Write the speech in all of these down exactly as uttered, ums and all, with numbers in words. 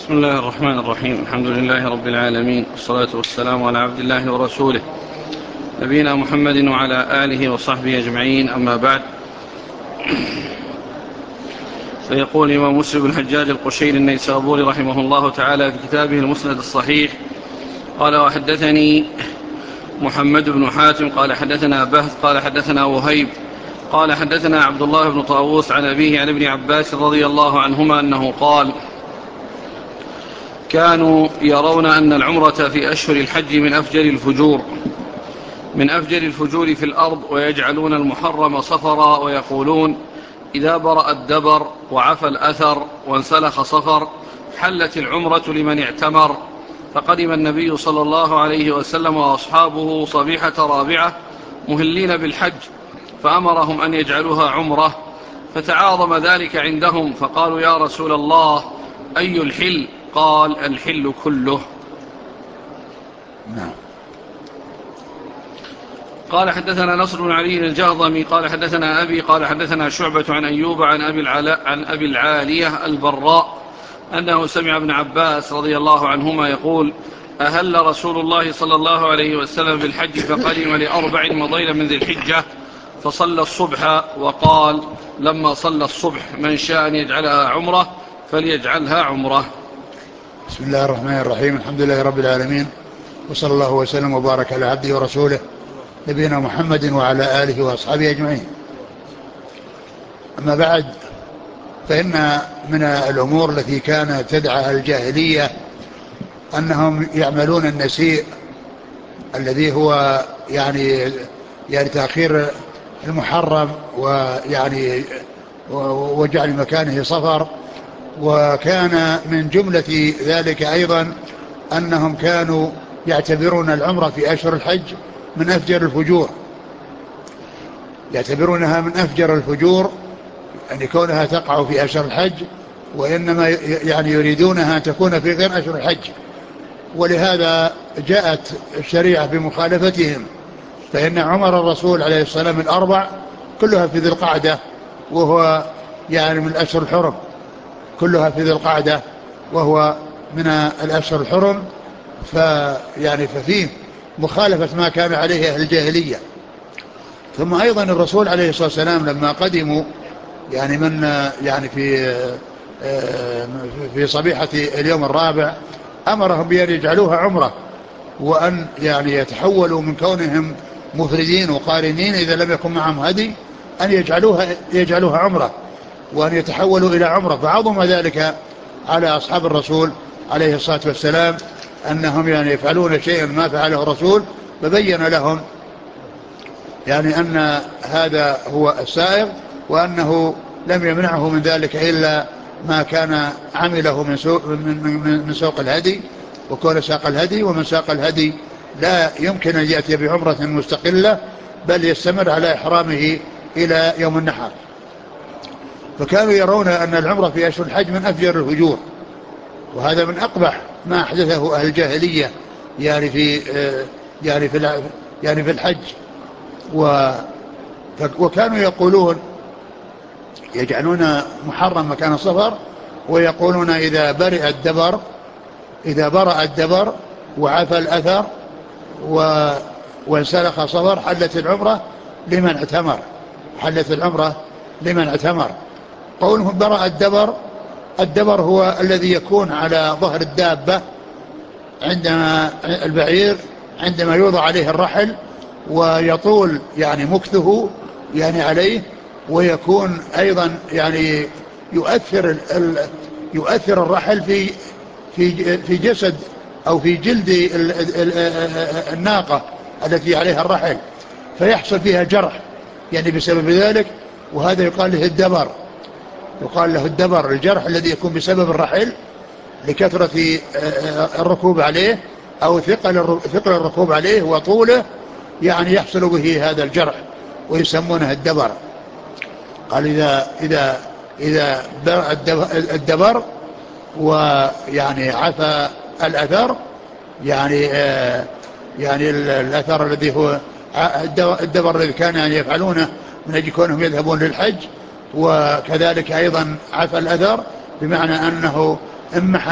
بسم الله الرحمن الرحيم. الحمد لله رب العالمين، والصلاة والسلام على عبد الله ورسوله نبينا محمد وعلى آله وصحبه أجمعين، أما بعد. فيقول الإمام مسلم بن الحجاج القشيري النيسابوري رحمه الله تعالى في كتابه المسند الصحيح: قال: وحدثني محمد بن حاتم قال حدثنا بهز قال حدثنا وهيب قال حدثنا عبد الله بن طاووس عن أبيه عن ابن عباس رضي الله عنهما أنه قال: كانوا يرون أن العمرة في أشهر الحج من أفجر الفجور من أفجر الفجور في الأرض، ويجعلون المحرم صفرا، ويقولون: إذا برأ الدبر وعفى الأثر وانسلخ صفر حلت العمرة لمن اعتمر. فقدم النبي صلى الله عليه وسلم وأصحابه صبيحة رابعة مهلين بالحج، فأمرهم أن يجعلوها عمرة، فتعاظم ذلك عندهم، فقالوا: يا رسول الله، أي الحل؟ قال: الحل كله. نعم. قال: حدثنا نصر بن علي الجهضمي قال حدثنا أبي قال حدثنا شعبة عن أيوب عن أبي, العلا عن أبي العالية البراء أنه سمع ابن عباس رضي الله عنهما يقول: أهل رسول الله صلى الله عليه وسلم بالحج، فقدم لأربع مضين من ذي الحجة، فصلى الصبح وقال: لما صلى الصبح: من شاء أن يجعلها عمره فليجعلها عمره. بسم الله الرحمن الرحيم. الحمد لله رب العالمين، وصلى الله وسلم وبارك على عبده ورسوله نبينا محمد وعلى آله وأصحابه أجمعين. أما بعد، فإن من الأمور التي كانت تدعى الجاهلية أنهم يعملون النسيء الذي هو يعني يعني تأخير المحرم ويعني وجعل مكانه صفر. وكان من جملة ذلك أيضا أنهم كانوا يعتبرون العمرة في أشهر الحج من أفجر الفجور، يعتبرونها من أفجر الفجور يعني كونها تقع في أشهر الحج، وإنما يعني يريدونها أن تكون في غير أشهر الحج، ولهذا جاءت الشريعة بمخالفتهم. فإن عمر الرسول عليه الصلاة والسلام الأربع كلها في ذي القعدة، وهو يعني من الأشهر الحرم، كلها في ذي القعدة وهو من الأشهر الحرم، فيعني ففيه مخالفة ما كان عليه أهل الجاهلية. ثم أيضا الرسول عليه الصلاة والسلام لما قدموا يعني من يعني في في صبيحة اليوم الرابع أمرهم بأن يجعلوها عمرة، وأن يعني يتحولوا من كونهم مفردين وقارنين إذا لم يكن معهم هدي أن يجعلوها يجعلوها عمرة، وأن يتحولوا إلى عمرة. فعظم ذلك على أصحاب الرسول عليه الصلاة والسلام أنهم يعني يفعلون شيئا ما فعله الرسول، فبين لهم يعني أن هذا هو السائغ، وأنه لم يمنعه من ذلك إلا ما كان عمله من سوق, من, من, من سوق الهدي، وكون ساق الهدي، ومن ساق الهدي لا يمكن أن يأتي بعمرة مستقلة، بل يستمر على إحرامه إلى يوم النحر. فكانوا يرون أن العمرة في أشهر الحج من أفجر الفجور، وهذا من أقبح ما أحدثه أهل الجاهلية يعني في يعني في يعني في الحج. وكانوا يقولون يجعلون محرم مكان صفر، ويقولون إذا برئ الدبر إذا برأ الدبر وعفى الأثر وانسلخ صفر حلت العمرة لمن اعتمر حلت العمرة لمن اعتمر. قولهم برأ الدبر، الدبر هو الذي يكون على ظهر الدابة عندما البعير عندما يوضع عليه الرحل ويطول يعني مكثه يعني عليه، ويكون أيضا يعني يؤثر يؤثر الرحل في في في جسد أو في جلد الناقة التي عليها الرحل، فيحصل فيها جرح يعني بسبب ذلك، وهذا يقال له الدبر يقال له الدبر الجرح الذي يكون بسبب الرحل لكثرة الركوب عليه أو ثقل ثقل الركوب عليه وطوله، يعني يحصل به هذا الجرح ويسمونه الدبر. قال إذا إذا إذا برأ الدبر ويعني عفى الأثر، يعني آه يعني الأثر الذي هو الدبر الذي كان يعني يفعلونه من أجل كونهم يذهبون للحج، وكذلك أيضا عفى الأثر بمعنى أنه امحى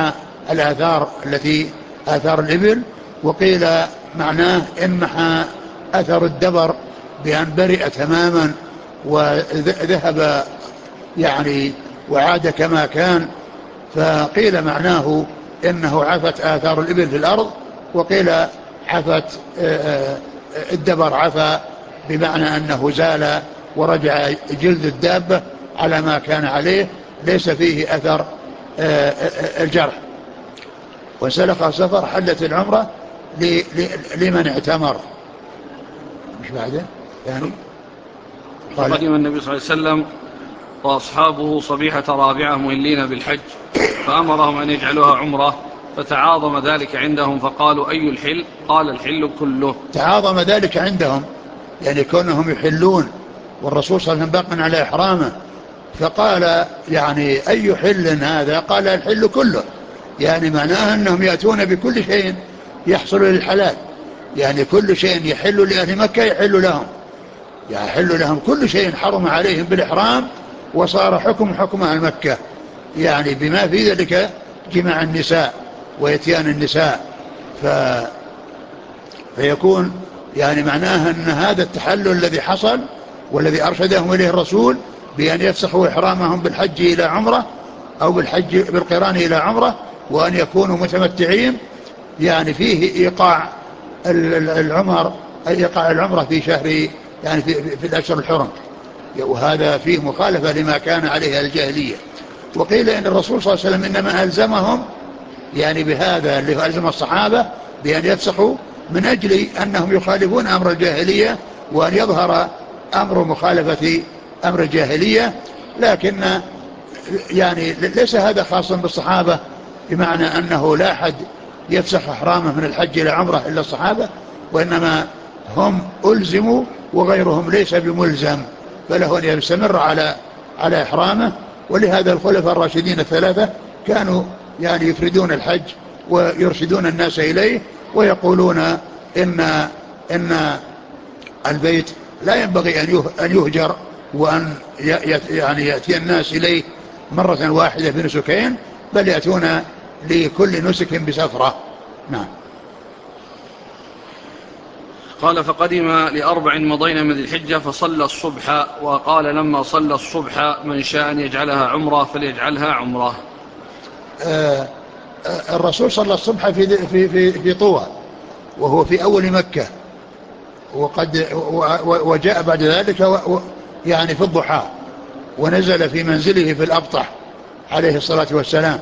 الآثار التي آثار الإبل. وقيل معناه انمحى أثر الدبر بأن برئ تماما وذهب يعني وعاد كما كان. فقيل معناه إنه عفت آثار الإبل في الأرض، وقيل عفت الدبر عفا بمعنى أنه زال ورجع جلد الدابة على ما كان عليه ليس فيه أثر الجرح. وسلخ سفر حلت العمرة لمن اعتمر. مش بعده يعني فقدم النبي صلى الله عليه وسلم وأصحابه صبيحة رابعة مهلين بالحج، فأمرهم أن يجعلوها عمرة، فتعاظم ذلك عندهم فقالوا أي الحل؟ قال الحل كله. تعاظم ذلك عندهم يعني كونهم يحلون والرسول صلى الله عليه وسلم باق على إحرامه، فقال يعني أي حل هذا؟ قال الحل كله، يعني معناه أنهم يأتون بكل شيء يحصل للحلال، يعني كل شيء يحل لأهل مكة يحل لهم، يحل لهم كل شيء حرم عليهم بالإحرام وصار حكم حكم أهل مكة، يعني بما في ذلك جماع النساء ويتيان النساء. ف... فيكون يعني معناها أن هذا التحلل الذي حصل والذي أرشدهم إليه الرسول بأن يفسخوا إحرامهم بالحج إلى عمرة أو بالحج بالقران إلى عمرة وأن يكونوا متمتعين، يعني فيه إيقاع العمر إيقاع العمرة في شهر يعني في, في الأشهر الحرم، وهذا فيه مخالفة لما كان عليه الجاهلية. وقيل إن الرسول صلى الله عليه وسلم إنما ألزمهم يعني بهذا اللي ألزم الصحابة بأن يفسخوا من أجل أنهم يخالفون أمر الجاهلية وأن يظهر أمر مخالفة أمر الجاهلية. لكن يعني ليس هذا خاصا بالصحابة بمعنى أنه لا أحد يفسخ إحرامه من الحج إلى عمره إلا الصحابة، وإنما هم ألزموا وغيرهم ليس بملزم، فله أن يستمر على على إحرامه. ولهذا الخلفاء الراشدين الثلاثة كانوا يعني يفردون الحج ويرشدون الناس إليه ويقولون إن إن البيت لا ينبغي أن يهجر وأن يعني يأتي الناس إليه مرة واحدة في نسكين، بل يأتون لكل نسك بسفرة. نعم. قال فقدم لأربع مضين من ذي الحجة فصلى الصبح، وقال لما صلى الصبح من شاء أن يجعلها عمرة فليجعلها عمرة. آه الرسول صلى الصبح في, في, في, في طوى وهو في أول مكة، وقد وجاء بعد ذلك يعني في الضحى ونزل في منزله في الأبطح عليه الصلاة والسلام.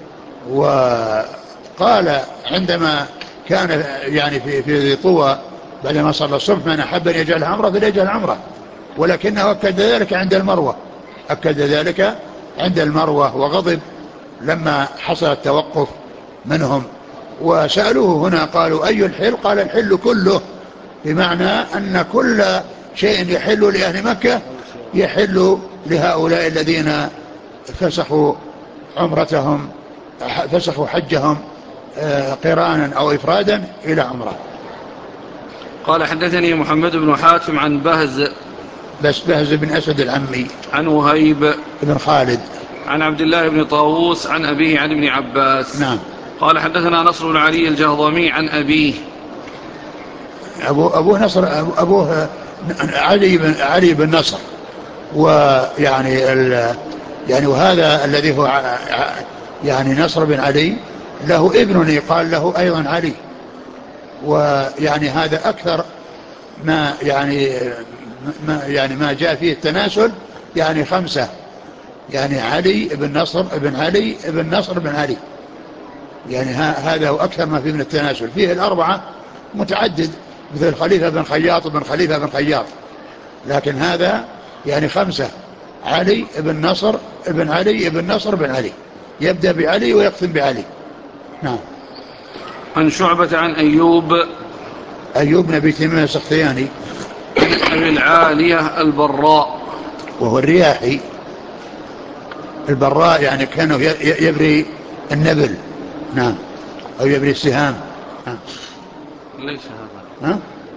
وقال عندما كان يعني في في طوى بعدما صلى الصبح من أحب أن يجعل عمره فليجعل عمره، ولكنه أكد ذلك عند المروة أكد ذلك عند المروة وغضب لما حصل التوقف منهم. وسألوه هنا قالوا أي الحل؟ قال الحل كله، بمعنى أن كل شيء يحل لأهل مكة يحل لهؤلاء الذين فسخوا عمرتهم فسخوا حجهم قرانا أو إفرادا إلى عمره. قال حدثني محمد بن حاتم عن بهز بس بهز بن أسد العمي عن وهيب بن خالد عن عبد الله بن طاووس عن أبيه عن ابن عباس. نعم. قال حدثنا نصر بن علي الجهضمي عن أبيه أبوه, أبوه نصر أبوه علي بن علي بن نصر، ويعني ال يعني وهذا الذي هو يعني نصر بن علي له ابن يقال له أيضا علي، ويعني هذا أكثر ما يعني ما يعني ما جاء فيه التناسل يعني خمسة، يعني علي بن نصر بن علي بن نصر بن علي، يعني هذا هو أكثر ما فيه من التناسل. فيه الأربعة متعدد مثل خليفة بن خياط وبن خليفة بن خياط، لكن هذا يعني خمسة: علي بن نصر بن علي بن نصر بن علي، يبدأ بعلي ويختم بعلي. نعم. عن شعبة عن أيوب أيوب بن أبي تميم السختياني عن أبي العالية البراء وهو الرياحي. البراء يعني كانوا يبري النبل، نعم، أو يبري السهام. نعم. ليس هذا. ها؟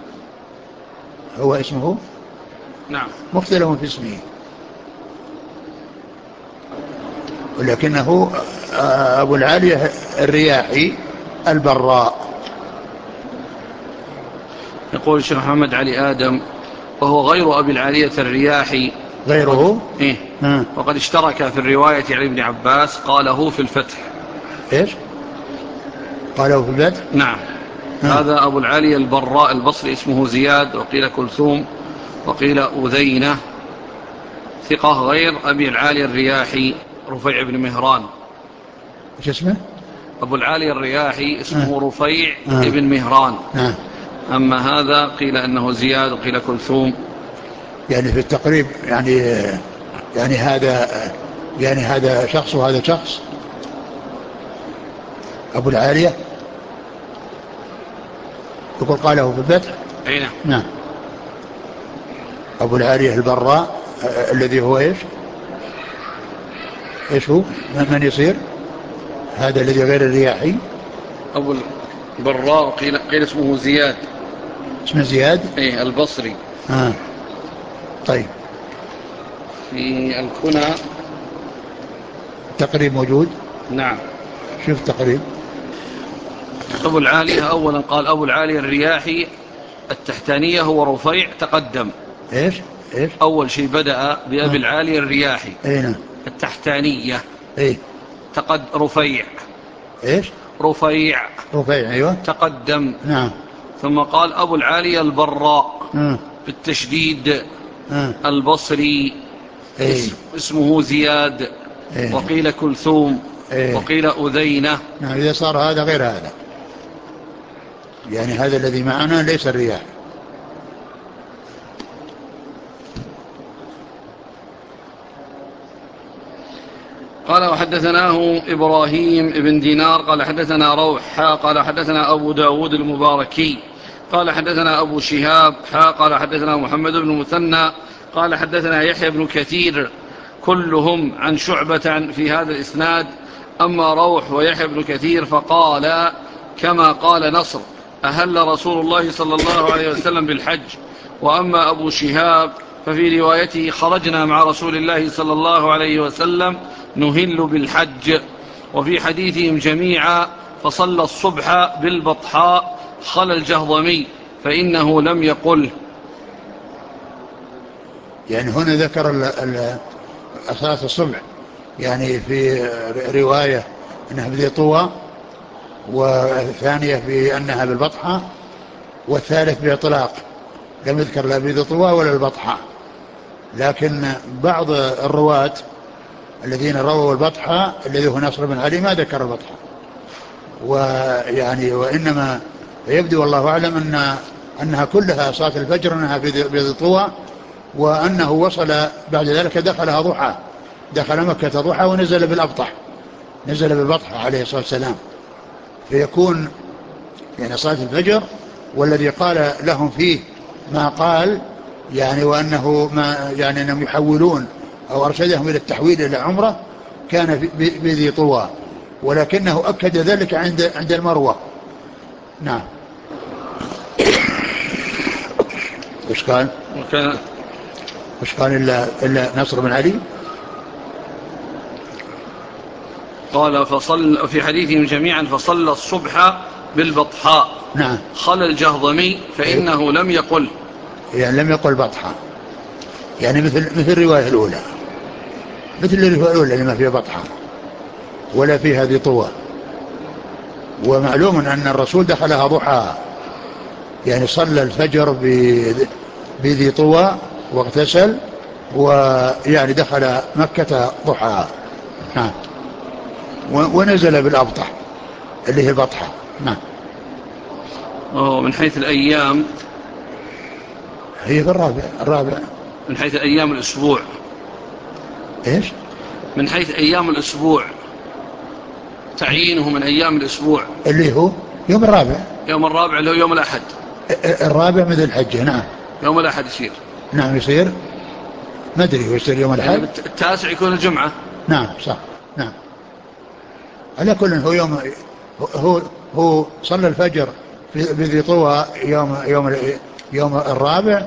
هو اسمه نعم مختلف في اسمه، ولكنه أبو العالية الرياحي البراء. يقول الشيخ محمد علي آدم: وهو غير أبي العالية الرياحي غيره إيه؟ وقد اشترك في الرواية عن ابن عباس، قاله في الفتح. إيش قاله في الفتح؟ نعم. ها. هذا أبو العالية البراء البصري، اسمه زياد، وقيل كلثوم، وقيل أذينة، ثقة، غير أبي العالية الرياحي رفيع بن مهران. إيش اسمه؟ أبو العالية الرياحي اسمه آه. رفيع آه. بن مهران. آه. أما هذا قيل أنه زياد، وقيل كلثوم. يعني في التقريب يعني يعني هذا يعني هذا شخص وهذا شخص. أبو العالية يقول قاله في الفتح. أي نعم. نعم. أبو العالية البراء آه الذي هو إيش إيش هو من يصير هذا الذي غير الرياحي؟ أبو البراء قيل, قيل اسمه زياد. اسمه زياد. إيه البصري. آه. طيب. في الكنى تقريب موجود. نعم. شوف تقريب. أبو العالية أولا قال أبو العالية الرياحي، التحتانية هو رفيع تقدم. إيش إيش أول شيء بدأ بأبي العالية الرياحي. أين؟ التحتانية. إيه تقد رفيع. إيش رفيع رفيع أيوة تقدم. نعم. ثم قال أبو العالية البراء آه. بالتشديد آه. البصري. إيه. اسمه زياد. إيه. وقيل كلثوم. إيه. وقيل أذينة. نعم. إذا صار هذا غير هذا، يعني هذا الذي معنا ليس الرياح. قال وحدثناه إبراهيم بن دينار قال حدثنا روح قال حدثنا أبو داود المباركي قال حدثنا أبو شهاب قال حدثنا محمد بن مثنى قال حدثنا يحيى بن كثير، كلهم عن شعبة في هذا الإسناد. أما روح ويحيى بن كثير فقال كما قال نصر: أهل رسول الله صلى الله عليه وسلم بالحج. وأما أبو شهاب ففي روايته: خرجنا مع رسول الله صلى الله عليه وسلم نهل بالحج. وفي حديثهم جميعا: فصلى الصبح بالبطحاء خلى الجهضمي فإنه لم يقل. يعني هنا ذكر صلاة الصبح يعني في رواية أنها بذي طوى، والثانية في أنها بالبطحة، والثالث بإطلاق لم يذكر لا بذي طوى ولا البطحة. لكن بعض الرواة الذين رووا البطحة الذي هو نصر بن علي ما ذكر البطحة، ويعني وإنما يبدو والله أعلم أن أنها كلها صلاة الفجر أنها بذي طوى، وأنه وصل بعد ذلك دخلها ضحى، دخل مكة ضحى ونزل بالأبطح، نزل بالبطحة عليه الصلاة والسلام. فيكون يعني صلاة الفجر والذي قال لهم فيه ما قال يعني وأنه ما يعني أنهم يحولون أو أرشدهم إلى التحويل إلى عمرة كان بذي طوى، ولكنه أكد ذلك عند عند المروة. نعم. وش قال؟ وكان وش قال إلا, إلا نصر بن علي؟ قال فصل في حديثهم جميعا: فصلى الصبح بالبطحاء. نعم. خلى الجهضمي فإنه لم يقل، يعني لم يقل بطحاء، يعني مثل مثل الرواية الأولى، مثل الرواية الأولى اللي ما فيها بطحاء ولا فيها ذي طوى. ومعلوم أن الرسول دخلها ضحى، يعني صلى الفجر بذي طوى واغتسل ويعني دخل مكة ضحى. نعم. ونزل بالأبطح اللي هي البطحة. نعم. من حيث الأيام هي في الرابع الرابع من حيث أيام الأسبوع. إيش؟ من حيث أيام الأسبوع، تعيينه من أيام الأسبوع اللي هو يوم الرابع. يوم الرابع اللي هو يوم الأحد. الرابع مثل الحجة. نعم. يوم الأحد يصير. نعم يصير. ما أدري هو يصير يوم الأحد. يعني التاسع يكون الجمعة. نعم صح. نعم. على كل هو يوم هو هو صلى الفجر بذي طوى يوم يوم يوم الرابع،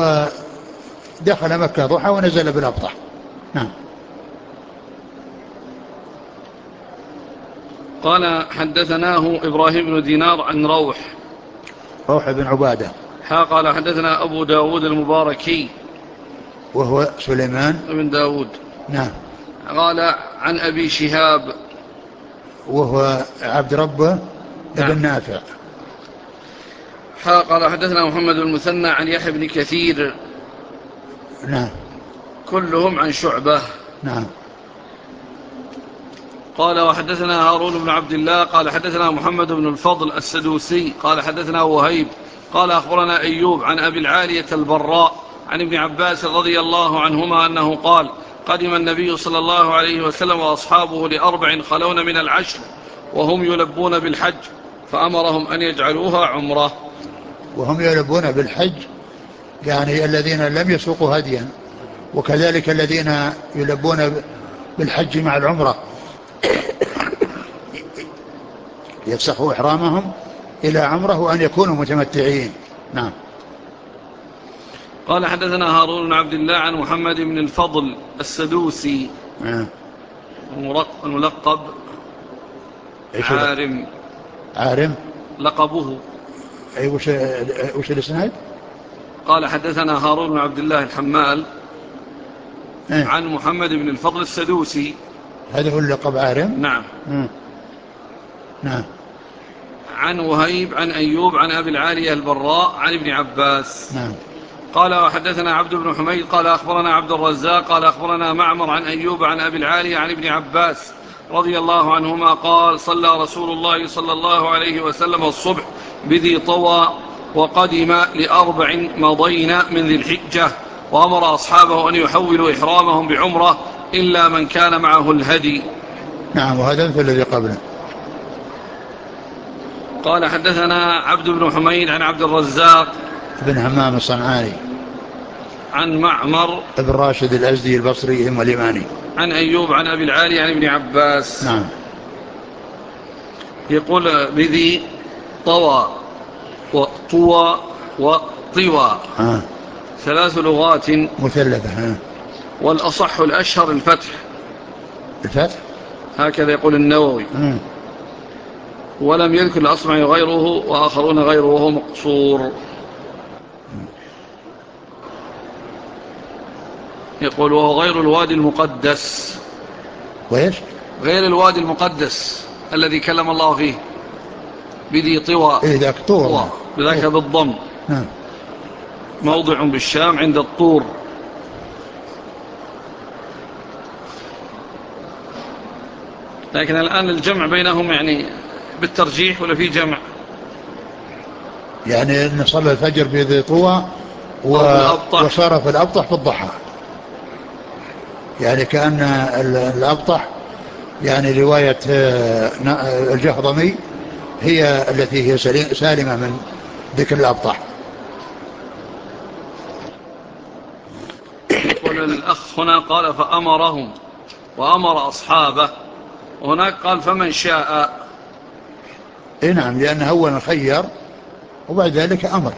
ودخل مكة ضحى ونزل بالأبطح. نعم. قال حدثناه إبراهيم بن دينار عن روح روح بن عبادة. ها قال حدثنا أبو داود المباركي وهو سليمان بن داود. نعم. قال عن أبي شهاب وهو عبد ربه نعم. ابن نافع. ها قال حدثنا محمد بن المثنى عن يحيى بن كثير نعم. كلهم عن شعبة. نعم. قال وحدثنا هارون بن عبد الله قال حدثنا محمد بن الفضل السدوسي قال حدثنا وهيب قال أخبرنا أيوب عن أبي العالية البراء عن ابن عباس رضي الله عنهما أنه قال قدم النبي صلى الله عليه وسلم وأصحابه لأربع خلون من العشر وهم يلبون بالحج فأمرهم أن يجعلوها عمرة. وهم يلبون بالحج يعني الذين لم يسوقوا هديا، وكذلك الذين يلبون بالحج مع العمرة يفسخوا إحرامهم إلى عمره وأن يكونوا متمتعين. نعم. قال حدثنا هارون بن عبد الله عن محمد بن الفضل السدوسي نعم. الملقب عارم. عارم لقبه أي وش وش الإسناد؟ قال حدثنا هارون بن عبد الله الحمال إيه؟ عن محمد بن الفضل السدوسي. هذا هو اللقب عارم. نعم. مم. نعم. عن وهيب عن أيوب عن أبي العالية البراء عن ابن عباس. نعم. قال وحدثنا عبد بن حميد قال أخبرنا عبد الرزاق قال أخبرنا معمر عن أيوب عن أبي العالية عن ابن عباس رضي الله عنهما قال صلى رسول الله صلى الله عليه وسلم الصبح بذي طوى وقدم لأربع مضين من ذي الحجة وأمر أصحابه أن يحولوا إحرامهم بعمرة إلا من كان معه الهدي. نعم. وهذا مثل الذي قبله. قال حدثنا عبد بن حميد عن عبد الرزاق بن همام الصنعاني عن معمر ابن راشد الأزدي البصري هم اليماني عن أيوب عن أبي العالي عن ابن عباس. نعم. يقول بذي طوى وطوى وطوى آه. ثلاث لغات مثلثة. آه. والأصح الأشهر الفتح. الفتح هكذا يقول النووي. آه. ولم يذكر الأصمعي غيره وآخرون غيره وهو مقصور. يقول وهو غير الوادي المقدس. وإيش؟ غير الوادي المقدس الذي كلم الله فيه بذي طوى. إيه ذاك طور. بذاك بالضم. نعم. موضع بالشام عند الطور. لكن الآن الجمع بينهم يعني بالترجيح ولا في جمع؟ يعني أن صلى الفجر بذي طوى و... وصار في الأبطح في الضحى، يعني كأن الأبطح يعني رواية الجهضمي هي التي هي سالمة من ذكر الأبطح. يقول الأخ هنا قال فأمرهم وأمر أصحابه، وهناك قال فمن شاء. إيه نعم، لأنه أولا خير وبعد ذلك أمر.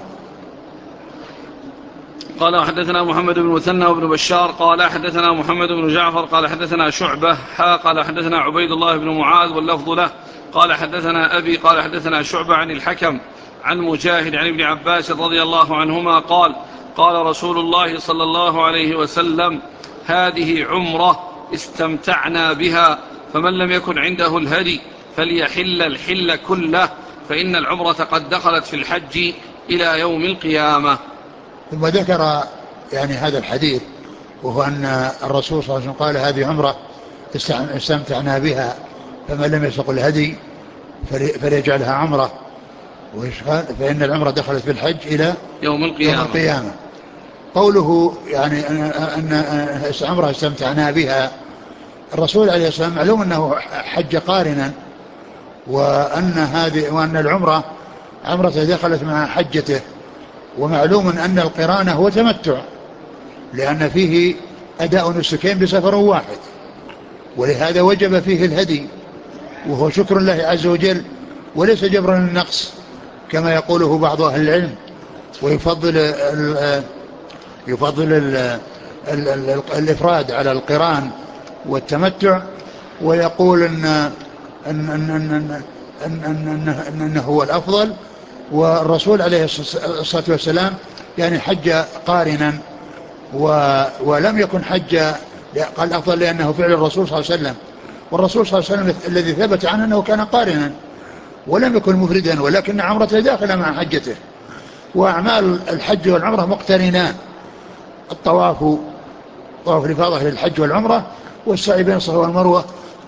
قال حدثنا محمد بن مثنى وابن بشار قال حدثنا محمد بن جعفر قال حدثنا شعبة حا قال حدثنا عبيد الله بن معاذ واللفظ له قال حدثنا أبي قال حدثنا شعبة عن الحكم عن مجاهد عن ابن عباس رضي الله عنهما قال قال رسول الله صلى الله عليه وسلم هذه عمرة استمتعنا بها فمن لم يكن عنده الهدي فليحل الحل كله فإن العمرة قد دخلت في الحج إلى يوم القيامة. ثم ذكر يعني هذا الحديث، وهو أن الرسول صلى الله عليه وسلم قال هذه عمرة استمتعنا بها فمن لم يسق الهدي فليجعلها عمرة، فإن العمرة دخلت في الحج إلى يوم القيامة, يوم القيامة. قوله يعني أن عمرة استمتعنا بها، الرسول عليه الصلاة والسلام معلوم أنه حج قارنا، وأن هذه وأن العمرة عمرة دخلت مع حجته، ومعلوم أن القران هو تمتع لأن فيه أداء نسكين بسفر واحد، ولهذا وجب فيه الهدي وهو شكر الله عز وجل وليس جبرا للنقص كما يقوله بعض أهل العلم، ويفضل ال يفضل ال ال ال الإفراد على القران والتمتع، ويقول أن أن أن أن أن أن أن أن أنه هو الأفضل. والرسول عليه الصلاة والسلام يعني حج قارنا، ولم يكن حج قال أفضل لأنه فعل الرسول صلى الله عليه وسلم، والرسول صلى الله عليه وسلم الذي ثبت عنه أنه كان قارنا ولم يكن مفردا، ولكن عمرته داخلة مع حجته. وأعمال الحج والعمرة مقترنان، الطواف طواف الإفاضة للحج والعمرة، والسعي بين الصفا والمروة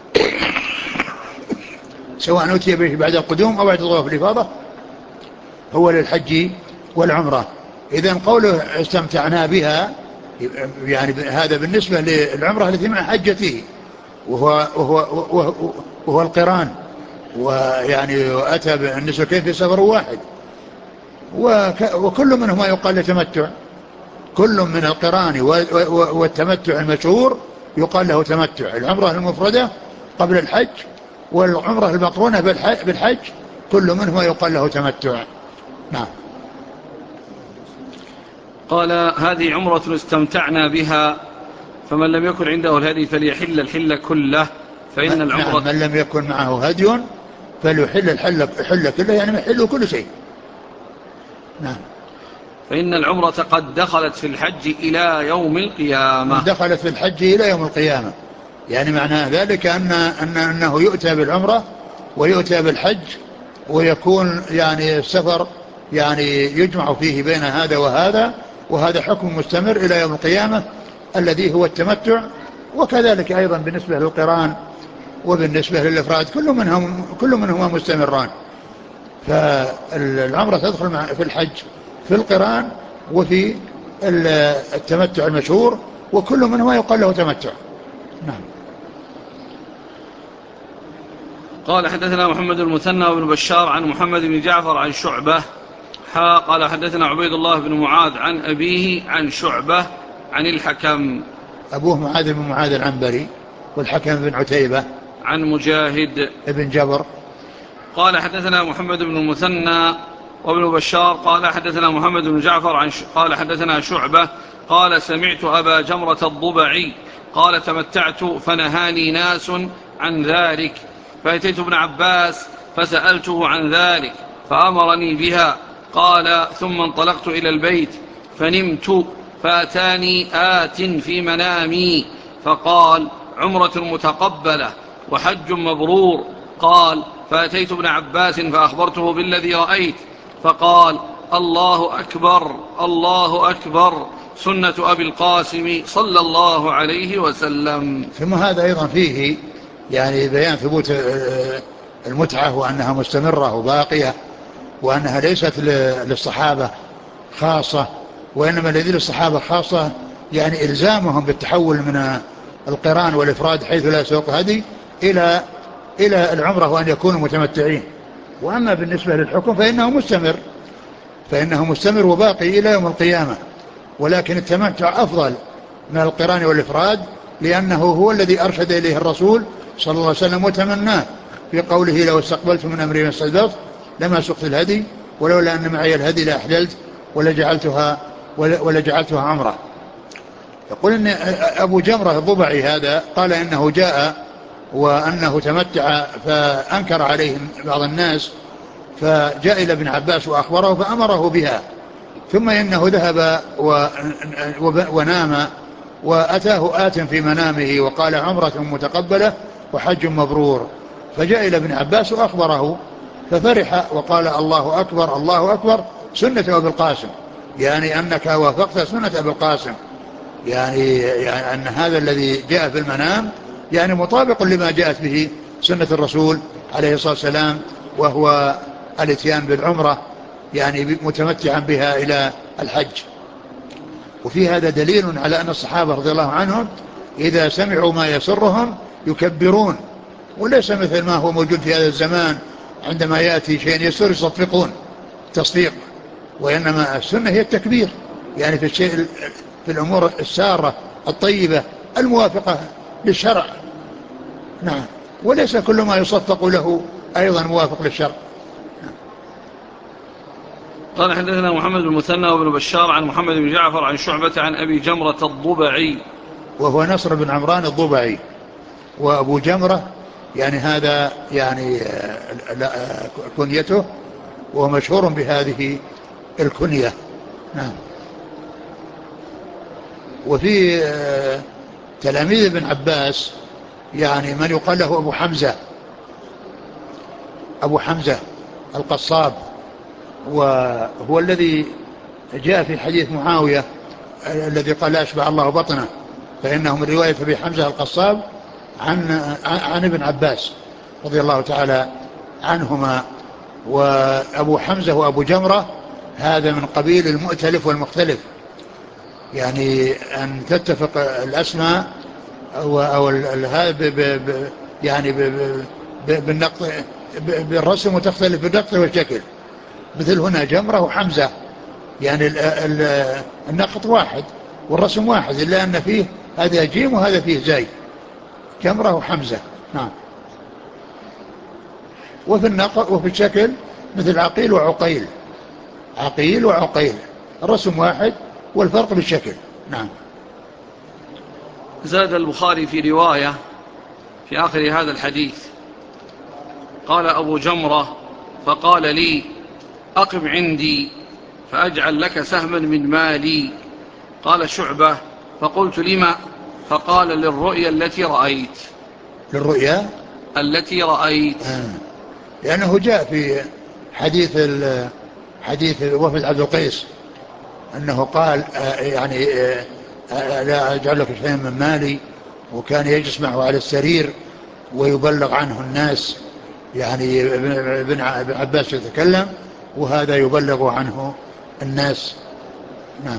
سواء أتي به بعد القدوم أو بعد طواف الإفاضة هو للحج والعمرة. إذن قوله استمتعنا بها يعني هذا بالنسبة للعمرة التي مع حجته، وهو, وهو, وهو, وهو القران، ويعني أتى بالنسبة في سفر واحد، وكل منهما يقال له تمتع. كل من القران والتمتع المشهور يقال له تمتع. العمرة المفردة قبل الحج والعمرة المقرونة بالحج كل منهما يقال له تمتع. نعم. قال هذه عمرة استمتعنا بها، فمن لم يكن عنده الهدي فليحل الحل كله، فإن العمرة نعم، من لم يكن معه هدي فليحل الحل, الحل كله، يعني يحل كل شيء. نعم. فإن العمرة قد دخلت في الحج إلى يوم القيامة. دخلت في الحج إلى يوم القيامة، يعني معنى ذلك أن أن أنه يؤتى بالعمرة ويؤتى بالحج، ويكون يعني السفر يعني يجمع فيه بين هذا وهذا، وهذا حكم مستمر إلى يوم القيامة الذي هو التمتع. وكذلك أيضا بالنسبة للقران وبالنسبة للإفراد كل منهم كل منهما مستمران. فالعمرة تدخل في الحج في القران وفي التمتع المشهور، وكل منهما يقال له تمتع. نعم. قال حدثنا محمد المثنى وابن بشار عن محمد بن جعفر عن شعبة حا قال حدثنا عبيد الله بن معاذ عن أبيه عن شعبة عن الحكم. أبوه معاذ بن معاذ العنبري، والحكم بن عتيبة عن مجاهد ابن جبر. قال حدثنا محمد بن المثنى وابن بشار قال حدثنا محمد بن جعفر عن ش... قال حدثنا شعبة قال سمعت أبا جمرة الضبعي قال تمتعت فنهاني ناس عن ذلك، فأتيت ابن عباس فسألته عن ذلك فأمرني بها. قال ثم انطلقت إلى البيت فنمت، فأتاني آت في منامي فقال عمرة متقبلة وحج مبرور. قال فأتيت ابن عباس فأخبرته بالذي رأيت، فقال الله أكبر الله أكبر سنة أبي القاسم صلى الله عليه وسلم. ثم هذا أيضا فيه يعني بيان ثبوت المتعة وأنها مستمرة وباقية، وأنها ليست للصحابة خاصة، وإنما الذي للصحابة خاصة يعني إلزامهم بالتحول من القران والإفراد حيث لا سوق هدي إلى إلى العمرة، وأن يكونوا متمتعين. وأما بالنسبة للحكم فإنه مستمر فإنه مستمر وباقي إلى يوم القيامة، ولكن التمتع أفضل من القران والإفراد، لأنه هو الذي أرشد إليه الرسول صلى الله عليه وسلم وتمناه في قوله لو استقبلت من أمري ما استدبرت لما سقت الهدي ولولا أن معي الهدي لأحللت ولجعلتها, ولجعلتها عمرة. يقول أن أبو جمرة الضبعي هذا قال إنه جاء وأنه تمتع فأنكر عليه بعض الناس، فجاء إلى ابن عباس وأخبره فأمره بها، ثم إنه ذهب ونام وأتاه آت في منامه وقال عمرة متقبلة وحج مبرور، فجاء إلى ابن عباس وأخبره ففرح وقال الله أكبر الله أكبر سنة أبي القاسم، يعني أنك وافقت سنة أبي القاسم، يعني, يعني أن هذا الذي جاء في المنام يعني مطابق لما جاءت به سنة الرسول عليه الصلاة والسلام، وهو الاتيان بالعمرة يعني متمتعا بها إلى الحج. وفي هذا دليل على أن الصحابة رضي الله عنهم إذا سمعوا ما يسرهم يكبرون، وليس مثل ما هو موجود في هذا الزمان عندما يأتي شيء يسر يصفقون تصفيق، وإنما السنة هي التكبير يعني في الشيء في الأمور السارة الطيبة الموافقة للشرع. نعم، وليس كل ما يصفق له أيضا موافق للشرع. قال حدثنا محمد بن المثنى وابن بشار عن محمد بن جعفر عن شعبة عن أبي جمرة الضبعي وهو نصر بن عمران الضبعي، وأبو جمرة يعني هذا يعني كنيته، ومشهور بهذه الكنية. نعم. وفي تلاميذ ابن عباس يعني من يقال له أبو حمزة أبو حمزة القصاب، وهو الذي جاء في حديث معاوية الذي قال لا أشبع الله بطنه، فإنه من رواية أبي حمزة القصاب عن عن ابن عباس رضي الله تعالى عنهما. وأبو حمزة وأبو جمرة هذا من قبيل المؤتلف والمختلف، يعني أن تتفق الأسماء أو, أو هذا يعني بالنقط بالرسم، وتختلف بالنقط والشكل. مثل هنا جمرة وحمزة، يعني ال ال النقط واحد والرسم واحد، إلا أن فيه هذا جيم وهذا فيه زاي، جمرة وحمزة. نعم. وفي النقط وفي الشكل مثل عقيل وعقيل، عقيل وعقيل، الرسم واحد والفرق بالشكل. نعم. زاد البخاري في رواية في آخر هذا الحديث: قال أبو جمرة فقال لي أقم عندي فأجعل لك سهما من مالي. قال شعبة فقلت لما؟ فقال للرؤيا التي رأيت. للرؤيا التي رأيت آه. لأنه جاء في حديث حديث وفد عبد القيس أنه قال آه يعني آه آه لا أجعل لك شيئا من مالي، وكان يجلس معه على السرير ويبلغ عنه الناس، يعني ابن عباس يتكلم وهذا يبلغ عنه الناس. نعم.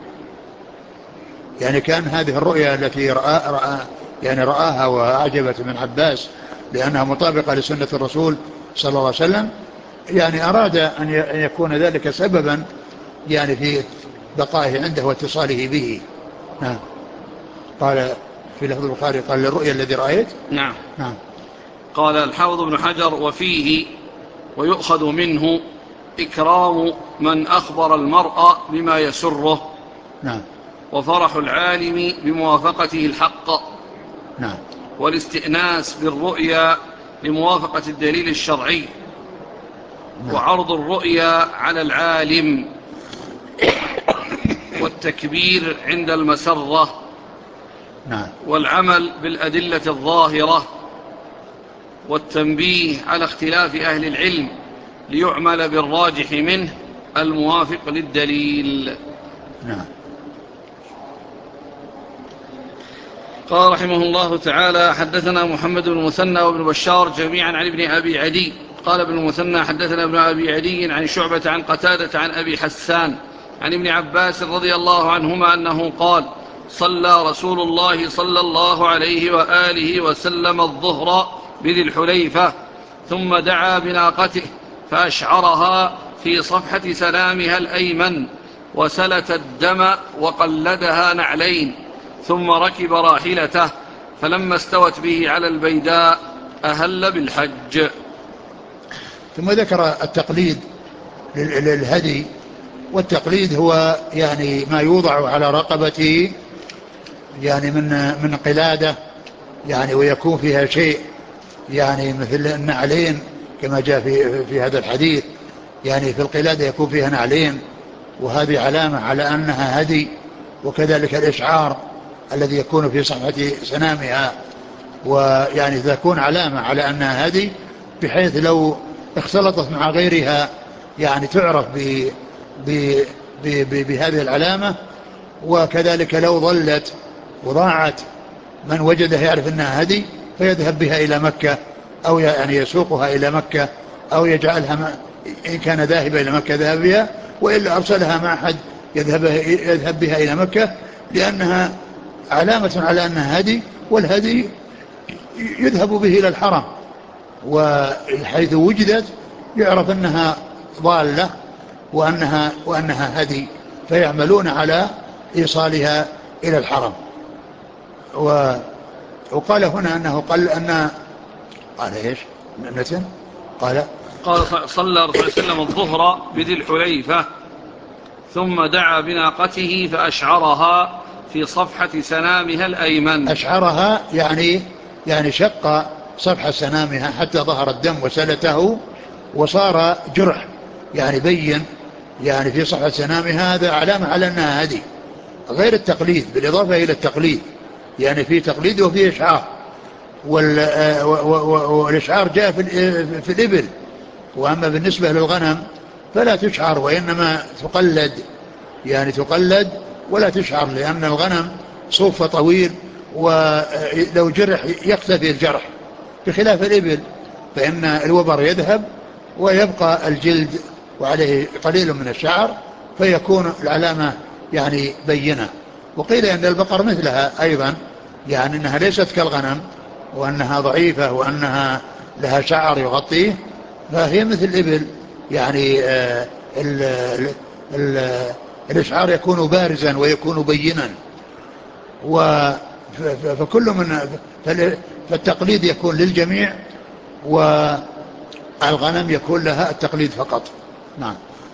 يعني كان هذه الرؤيا التي رأى, رأى يعني رآها وأعجبت ابن عباس لأنها مطابقة لسنة الرسول صلى الله عليه وسلم، يعني أراد أن يكون ذلك سببا يعني في بقائه عنده واتصاله به. نعم. قال في لفظ البخاري قال للرؤيا الذي رأيت. نعم. نعم. قال الحافظ ابن حجر: وفيه ويؤخذ منه إكرام من أخبر المرء بما يسره. نعم. وفرح العالم بموافقته الحق. نعم. والاستئناس بالرؤيا لموافقة الدليل الشرعي. نعم. وعرض الرؤيا على العالم. والتكبير عند المسرة. نعم. والعمل بالأدلة الظاهرة. والتنبيه على اختلاف أهل العلم ليعمل بالراجح منه الموافق للدليل. نعم. قال رحمه الله تعالى: حدثنا محمد بن المثنى وابن بشار جميعا عن ابن أبي عدي. قال ابن المثنى: حدثنا ابن أبي عدي عن شعبة عن قتادة عن أبي حسان عن ابن عباس رضي الله عنهما أنه قال: صلى رسول الله صلى الله عليه وآله وسلم الظهر بذي الحليفة، ثم دعا بناقته فأشعرها في صفحة سلامها الأيمن، وسلت الدم وقلدها نعلين، ثم ركب راحلته، فلما استوت به على البيداء أهل بالحج. ثم ذكر التقليد للهدي، والتقليد هو يعني ما يوضع على رقبته يعني من من قلادة، يعني ويكون فيها شيء يعني مثل النعلين كما جاء في في هذا الحديث، يعني في القلادة يكون فيها نعلين، وهذه علامة على أنها هدي. وكذلك الإشعار الذي يكون في صفحة سنامها، ويعني تكون علامة على أنها هدي، بحيث لو اختلطت مع غيرها يعني تعرف ب ب ب بهذه العلامة. وكذلك لو ظلت وضاعت من وجدها يعرف أنها هدي فيذهب بها إلى مكة، أو يعني يسوقها إلى مكة، أو يجعلها إن كان ذاهبا إلى مكة ذهب بها، وإلا أرسلها مع أحد يذهب, يذهب بها إلى مكة، لأنها علامة على أنها هدي، والهدي يذهب به إلى الحرم، وحيث وجدت يعرف أنها ضالة وأنها, وأنها هدي، فيعملون على إيصالها إلى الحرم. وقال هنا أنه قال أن قال إيش نتن قال قال: صلى رسول الله وسلم الظهر بذي الحليفة، ثم دعا بناقته فأشعرها في صفحة سنامها الأيمن. أشعرها يعني يعني شق صفحة سنامها حتى ظهر الدم وسلته وصار جرح يعني بين يعني في صفحة سنامها، هذا علامة على أنها هدي، غير التقليد، بالإضافة إلى التقليد يعني في تقليد وفي إشعار. والإشعار جاء في الإبل، وأما بالنسبة للغنم فلا تشعر وإنما تقلد، يعني تقلد ولا تشعر، لأن الغنم صوفه طويل ولو جرح يختفي الجرح، بخلاف الإبل فإن الوبر يذهب ويبقى الجلد وعليه قليل من الشعر فيكون العلامة يعني بينة. وقيل أن البقر مثلها أيضا، يعني أنها ليست كالغنم وأنها ضعيفة وأنها لها شعر يغطيه، فهي مثل الإبل يعني آه ال ال ال الإشعار يكون بارزا ويكون بينا. فكل من فالتقليد يكون للجميع والغنم يكون لها التقليد فقط. نعم.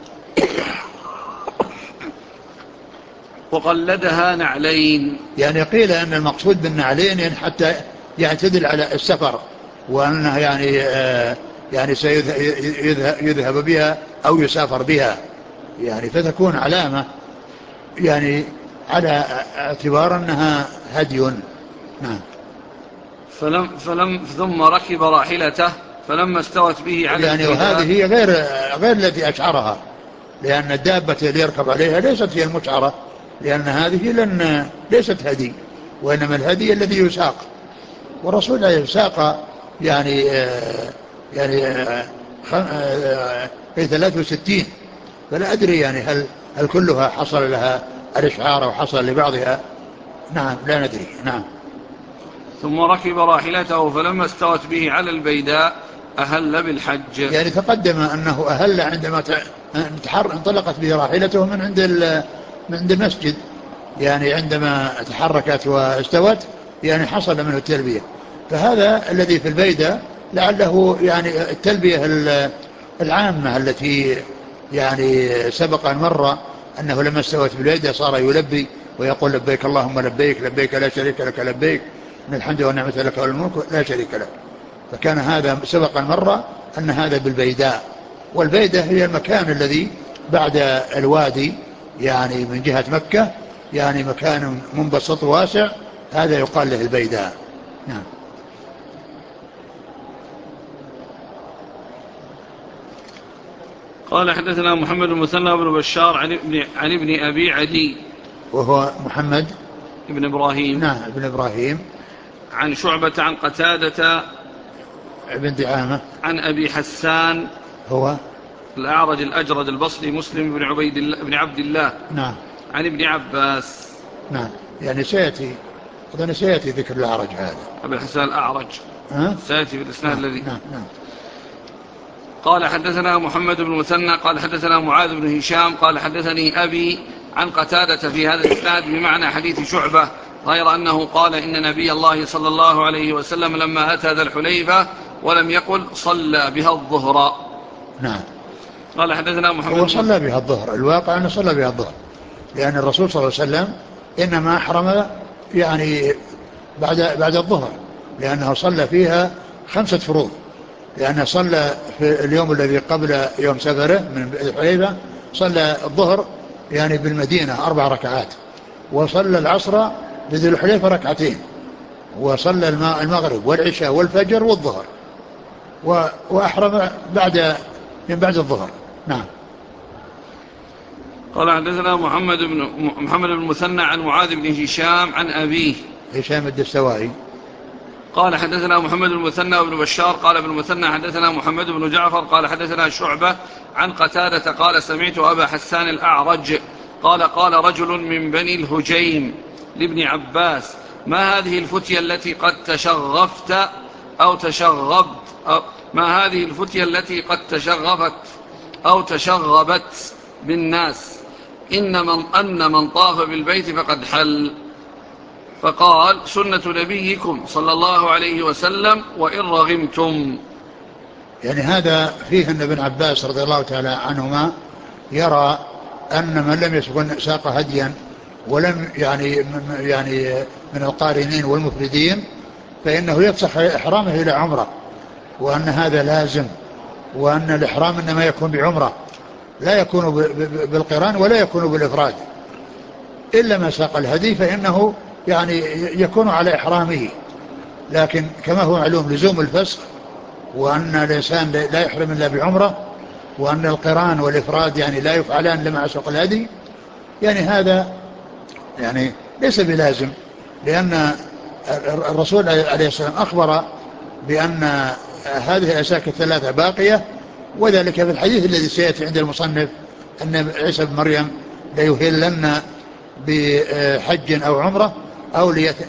وقلدها نعلين، يعني قيل أن المقصود بالنعلين يعني حتى يعتدل على السفر، وأنه يعني آه يعني سيذهب بها أو يسافر بها، يعني فتكون علامة يعني على اعتبار أنها هدي. نعم. فلم فلم ثم ركب راحلته فلما استوت به على يعني وهذه هي غير غير التي أشعرها، لأن الدابة اللي يركب عليها ليست هي المشعرة، لأن هذه لن ليست هدي، وإنما الهدي الذي يساق، والرسول يساق يعني آه يعني آه آه في ثلاث وستين، فلا أدري يعني هل هل كلها حصل لها الإشعار أو حصل لبعضها. نعم لا ندري. نعم. ثم ركب راحلته فلما استوت به على البيداء أهل بالحج. يعني تقدم أنه أهل عندما انطلقت به راحلته من عند من عند المسجد، يعني عندما تحركت واستوت يعني حصل منه التلبية. فهذا الذي في البيداء لعله يعني التلبية العامة التي يعني سبق أن مر أنه لما استوت بالبيداء صار يلبي ويقول لبيك اللهم لبيك لبيك لا شريك لك لبيك إن الحمد والنعمة لك والملك لا شريك لك. فكان هذا سبق مرة أن هذا بالبيداء، والبيداء هي المكان الذي بعد الوادي يعني من جهة مكة، يعني مكان منبسط واسع، هذا يقال له البيداء. نعم. قال حدثنا محمد بن مثنى بن بشار عن ابن, عن ابن أبي عدي وهو محمد ابن إبراهيم. نعم ابن إبراهيم. عن شعبة عن قتادة ابن دعامة. عن أبي حسان هو الأعرج الأجرد البصري مسلم بن عبيد الله بن عبد الله. نعم. عن ابن عباس. نعم. يعني سيأتي أظن سيأتي ذكر الأعرج هذا. أبي الحسان الأعرج ها؟ سيأتي في الإسناد نعم. الذي نعم. نعم. قال حدثنا محمد بن مثنى قال حدثنا معاذ بن هشام قال حدثني أبي عن قتادة في هذا الإسناد بمعنى حديث شعبة، غير أنه قال إن نبي الله صلى الله عليه وسلم لما أتى ذا الحليفة ولم يقل صلى بها الظهر. نعم. قال حدثنا محمد هو صلى بها الظهر، الواقع أنه صلى بها الظهر، لأن الرسول صلى الله عليه وسلم إنما أحرم يعني بعد بعد الظهر، لأنه صلى فيها خمسة فروض، لأنه صلى في اليوم الذي قبل يوم سفره من الحليفة صلى الظهر يعني بالمدينة أربع ركعات، وصلى العصر بذي الحليفة ركعتين، وصلى المغرب والعشاء والفجر والظهر، وأحرم بعد من بعد الظهر. نعم. قال حدثنا محمد بن محمد بن المثنى عن معاذ بن هشام عن أبيه هشام الدستوائي. قال حدثنا محمد بن المثنى وابن بشار قال ابن المثنى حدثنا محمد بن جعفر قال حدثنا شعبة عن قتادة قال سمعت أبا حسان الأعرج قال قال رجل من بني الهجيم لابن عباس ما هذه الفتية التي قد تشغفت أو تشغبت أو ما هذه الفتية التي قد تشغفت أو تشغبت بالناس إن من, أن من طاف بالبيت فقد حل. فقال سنة نبيكم صلى الله عليه وسلم وإن رغمتم. يعني هذا فيه أن ابن عباس رضي الله تعالى عنهما يرى أن من لم يسكن ساق هديا ولم يعني يعني من القارنين والمفردين فإنه يفسخ إحرامه إلى عمرة، وأن هذا لازم، وأن الإحرام إنما يكون بعمرة، لا يكون بالقران ولا يكون بالإفراد، إلا ما ساق الهدي فإنه يعني يكون على إحرامه. لكن كما هو معلوم لزوم الفسخ، وأن الإنسان لا يحرم إلا بعمرة، وأن القران والإفراد يعني لا يفعلان لما ساق الهدي، يعني هذا يعني ليس بلازم، لأن الرسول عليه السلام أخبر بأن هذه الأساك الثلاثة باقية، وذلك في الحديث الذي سيأتي عند المصنف أن عيسى بن مريم ليهلن بحج أو عمرة أو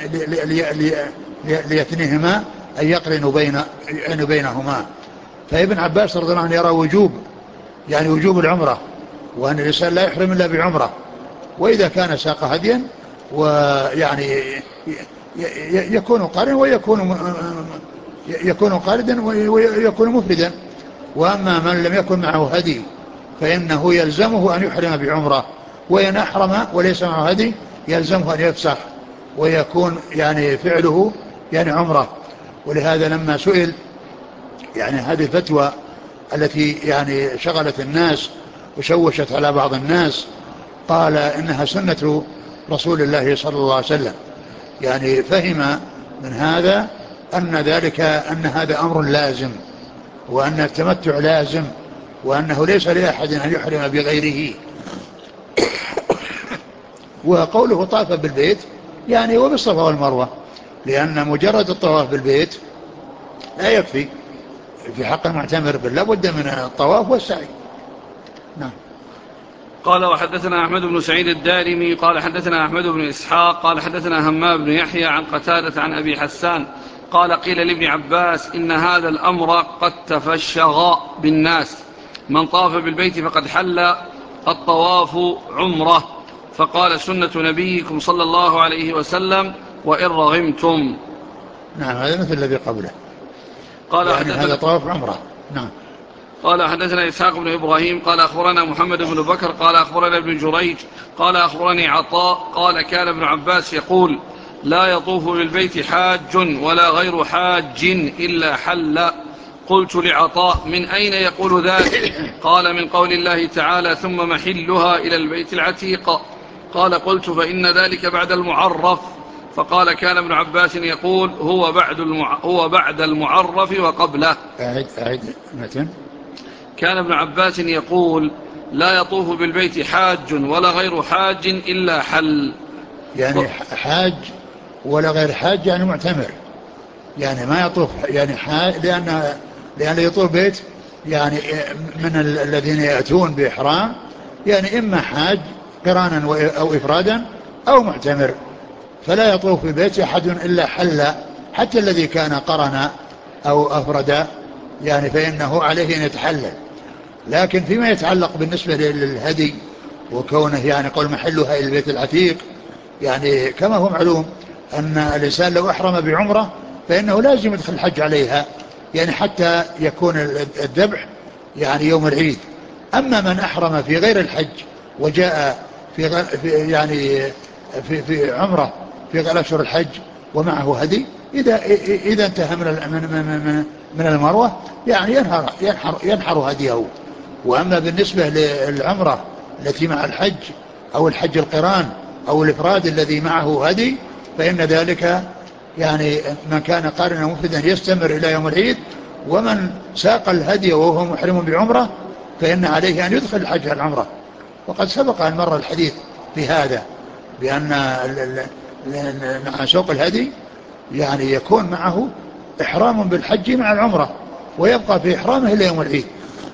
ليثنيهما أن يقرنوا بين بينهما. فابن عباس رضي الله عنه يرى وجوب يعني وجوب العمرة، وأن الإنسان لا يحرم إلا بعمرة، وإذا كان ساق هديا ويعني يكون قارنا ويكون يكون قاردا ويكون مفردا. وأما من لم يكن معه هدي فإنه يلزمه أن يحرم بعمرة، وإن أحرم وليس معه هدي يلزمه أن يفسخ ويكون يعني فعله يعني عمرة. ولهذا لما سئل يعني هذه الفتوى التي يعني شغلت الناس وشوشت على بعض الناس، قال إنها سنة رسول الله صلى الله عليه وسلم، يعني فهم من هذا أن ذلك أن هذا أمر لازم، وأن التمتع لازم، وأنه ليس لأحد أن يحرم بغيره. وقوله طاف بالبيت يعني وبالصفا والمروة، لأن مجرد الطواف بالبيت لا يكفي في حق المعتمر، بل لابد من الطواف والسعي. نعم. قال وحدثنا أحمد بن سعيد الدارمي قال حدثنا أحمد بن إسحاق قال حدثنا همام بن يحيى عن قتادة عن أبي حسان قال قيل لابن عباس إن هذا الأمر قد تفشغ بالناس، من طاف بالبيت فقد حل، الطواف عمره، فقال سنة نبيكم صلى الله عليه وسلم وإن رغمتم. نعم هذا مثل الذي قبله، قال يعني هذا طواف عمره. نعم. قال حدثنا إسحاق بن إبراهيم قال أخبرنا محمد بن بكر قال أخبرنا ابن جريج قال أخبرني عطاء قال كان ابن عباس يقول لا يطوف بالبيت حاج ولا غير حاج إلا حل. قلت لعطاء من أين يقول ذلك؟ قال من قول الله تعالى ثم محلها إلى البيت العتيق. قال قلت فإن ذلك بعد المعرف. فقال كان ابن عباس يقول هو بعد, المع... هو بعد المعرف وقبله. أعد أعد متن. كان ابن عباس يقول لا يطوف بالبيت حاج ولا غير حاج إلا حل. يعني حاج ولا غير حاج يعني معتمر، يعني ما يطوف يعني حاج، لأن لأن يطوف بيت يعني من الذين يأتون بإحرام، يعني إما حاج قرانا أو إفرادا أو معتمر، فلا يطوف ببيت أحد إلا حل، حتى الذي كان قرنا أو أفرد يعني فإنه عليه أن يتحلل. لكن فيما يتعلق بالنسبة للهدي وكونه يعني قول محلها إلى البيت العتيق، يعني كما هو معلوم أن الإنسان لو أحرم بعمرة فإنه لازم يدخل الحج عليها، يعني حتى يكون الذبح يعني يوم العيد. أما من أحرم في غير الحج وجاء في, في يعني في, في عمرة في غير أشهر الحج ومعه هدي، إذا, إذا انتهى من, من, من المروة يعني ينحر, ينحر, ينحر هديه. وأما بالنسبة للعمرة التي مع الحج أو الحج القران أو الإفراد الذي معه هدي، فإن ذلك يعني من كان قارنا مفردا يستمر إلى يوم العيد، ومن ساق الهدي وهو محرم بعمرة فإن عليه أن يدخل الحج العمرة. وقد سبق أن مر الحديث في هذا بأن مع سوق الهدي يعني يكون معه إحرام بالحج مع العمرة، ويبقى في إحرامه إلى يوم العيد.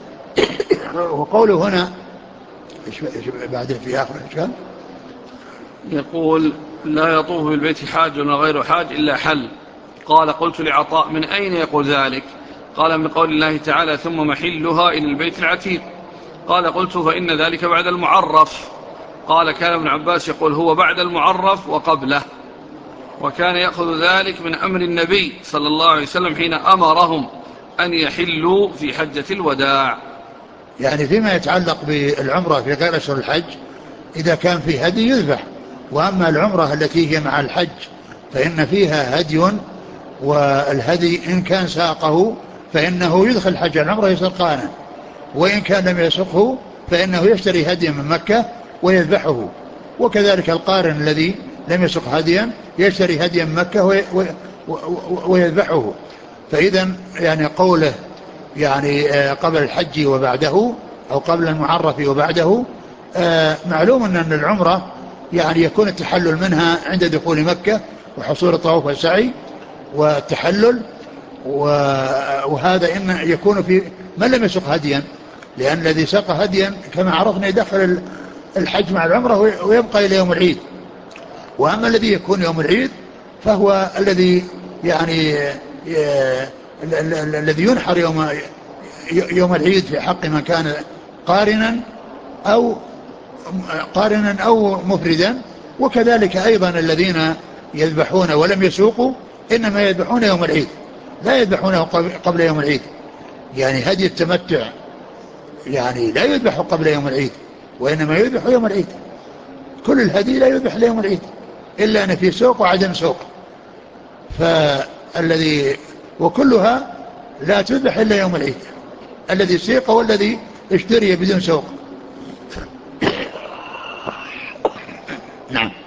وقوله هنا بعد في آخر الإشكال يقول لا يطوف بالبيت حاج ولا غير حاج إلا حل. قال قلت لعطاء من أين يقول ذلك؟ قال من قول الله تعالى ثم محلها إلى البيت العتيق. قال قلت فإن ذلك بعد المعرف. قال كان ابن عباس يقول هو بعد المعرف وقبله، وكان يأخذ ذلك من أمر النبي صلى الله عليه وسلم حين أمرهم أن يحلوا في حجة الوداع. يعني فيما يتعلق بالعمرة في غير أشهر الحج إذا كان في هدي يذبح، وأما العمرة التي هي مع الحج فإن فيها هدي والهدي إن كان ساقه فإنه يدخل حج العمرة يسرقانه، وإن كان لم يسقه فإنه يشتري هديا من مكة ويذبحه. وكذلك القارن الذي لم يسق هديا يشتري هديا من مكة ويذبحه. فإذا يعني قوله يعني قبل الحج وبعده أو قبل المعرف وبعده، معلوم أن العمرة يعني يكون التحلل منها عند دخول مكة وحصول الطواف والسعي والتحلل، وهذا إن يكون في من لم يسق هديا، لأن الذي سق هديا كما عرفنا يدخل الحج مع العمرة ويبقى إلى يوم العيد. وأما الذي يكون يوم العيد فهو الذي يعني الذي ينحر يوم يوم العيد في حق من كان قارنا أو قارنا أو مفردا. وكذلك أيضا الذين يذبحون ولم يسوقوا إنما يذبحون يوم العيد، لا يذبحونه قبل يوم العيد. يعني هدي التمتع يعني لا يذبح قبل يوم العيد، وإنما يذبح يوم العيد. كل الهدي لا يذبح ليوم العيد إلا أن في سوق وعدم سوق، فالذي وكلها لا تذبح إلا يوم العيد، الذي سيق والذي اشتري بدون سوق. نعم.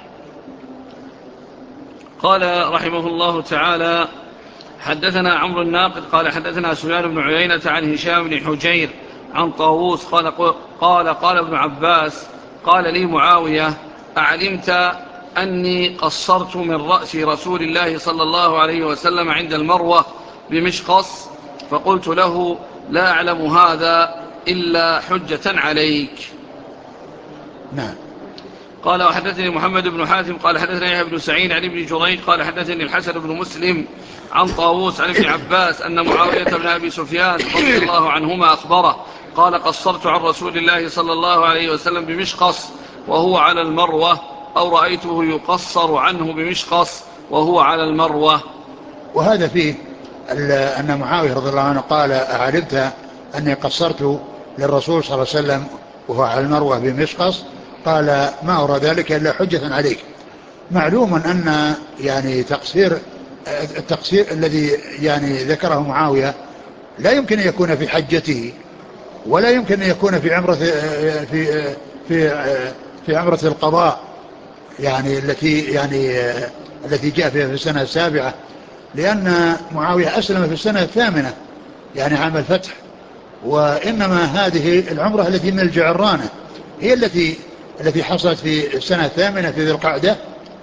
قال رحمه الله تعالى: حدثنا عمرو الناقد قال حدثنا سفيان بن عيينة عن هشام بن حجير عن طاووس قال قال قال ابن عباس قال لي معاوية: أعلمت أني قصرت من رأس رسول الله صلى الله عليه وسلم عند المروة بمشقص؟ فقلت له: لا أعلم هذا إلا حجة عليك. نعم. قال: وحدثني محمد بن حاتم قال حدثنا يحيى بن سعيد عن ابن جريج قال حدثني الحسن بن مسلم عن طاووس عن ابن عباس أن معاوية بن أبي سفيان رضي الله عنهما أخبره قال: قصرت عن رسول الله صلى الله عليه وسلم بمشقص وهو على المروة، أو رأيته يقصر عنه بمشقص وهو على المروة. وهذا فيه أن معاوية رضي الله عنه قال: أعلمت أني قصرت للرسول صلى الله عليه وسلم وهو على المروة بمشقص؟ قال: ما أرى ذلك إلا حجة عليك. معلوم أن يعني تقصير التقصير الذي يعني ذكره معاوية لا يمكن أن يكون في حجته، ولا يمكن أن يكون في عمرة في في في عمرة القضاء يعني التي يعني التي جاء فيها في السنة السابعة، لأن معاوية أسلم في السنة الثامنة يعني عام الفتح، وإنما هذه العمرة التي من الجعرانة هي التي التي حصلت في السنة الثامنة في ذي القعدة.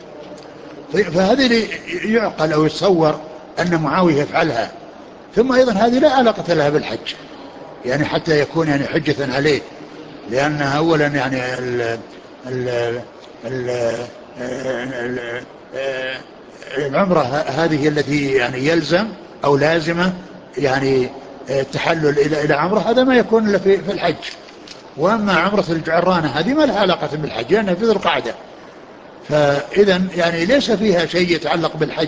فهذه يعقل أو يتصور أن معاوية يفعلها. ثم أيضا هذه لا علاقة لها بالحج يعني حتى يكون يعني حجة عليه، لأن أولا يعني ال ال ال ال العمرة هذه التي يعني يلزم أو لازمة يعني التحلل إلى إلى عمرة، هذا ما يكون إلا في في الحج. وأما عمرة الجعرانة هذه ما لها علاقة بالحج لأنها في ذي القعدة، فإذا يعني ليس فيها شيء يتعلق بالحج،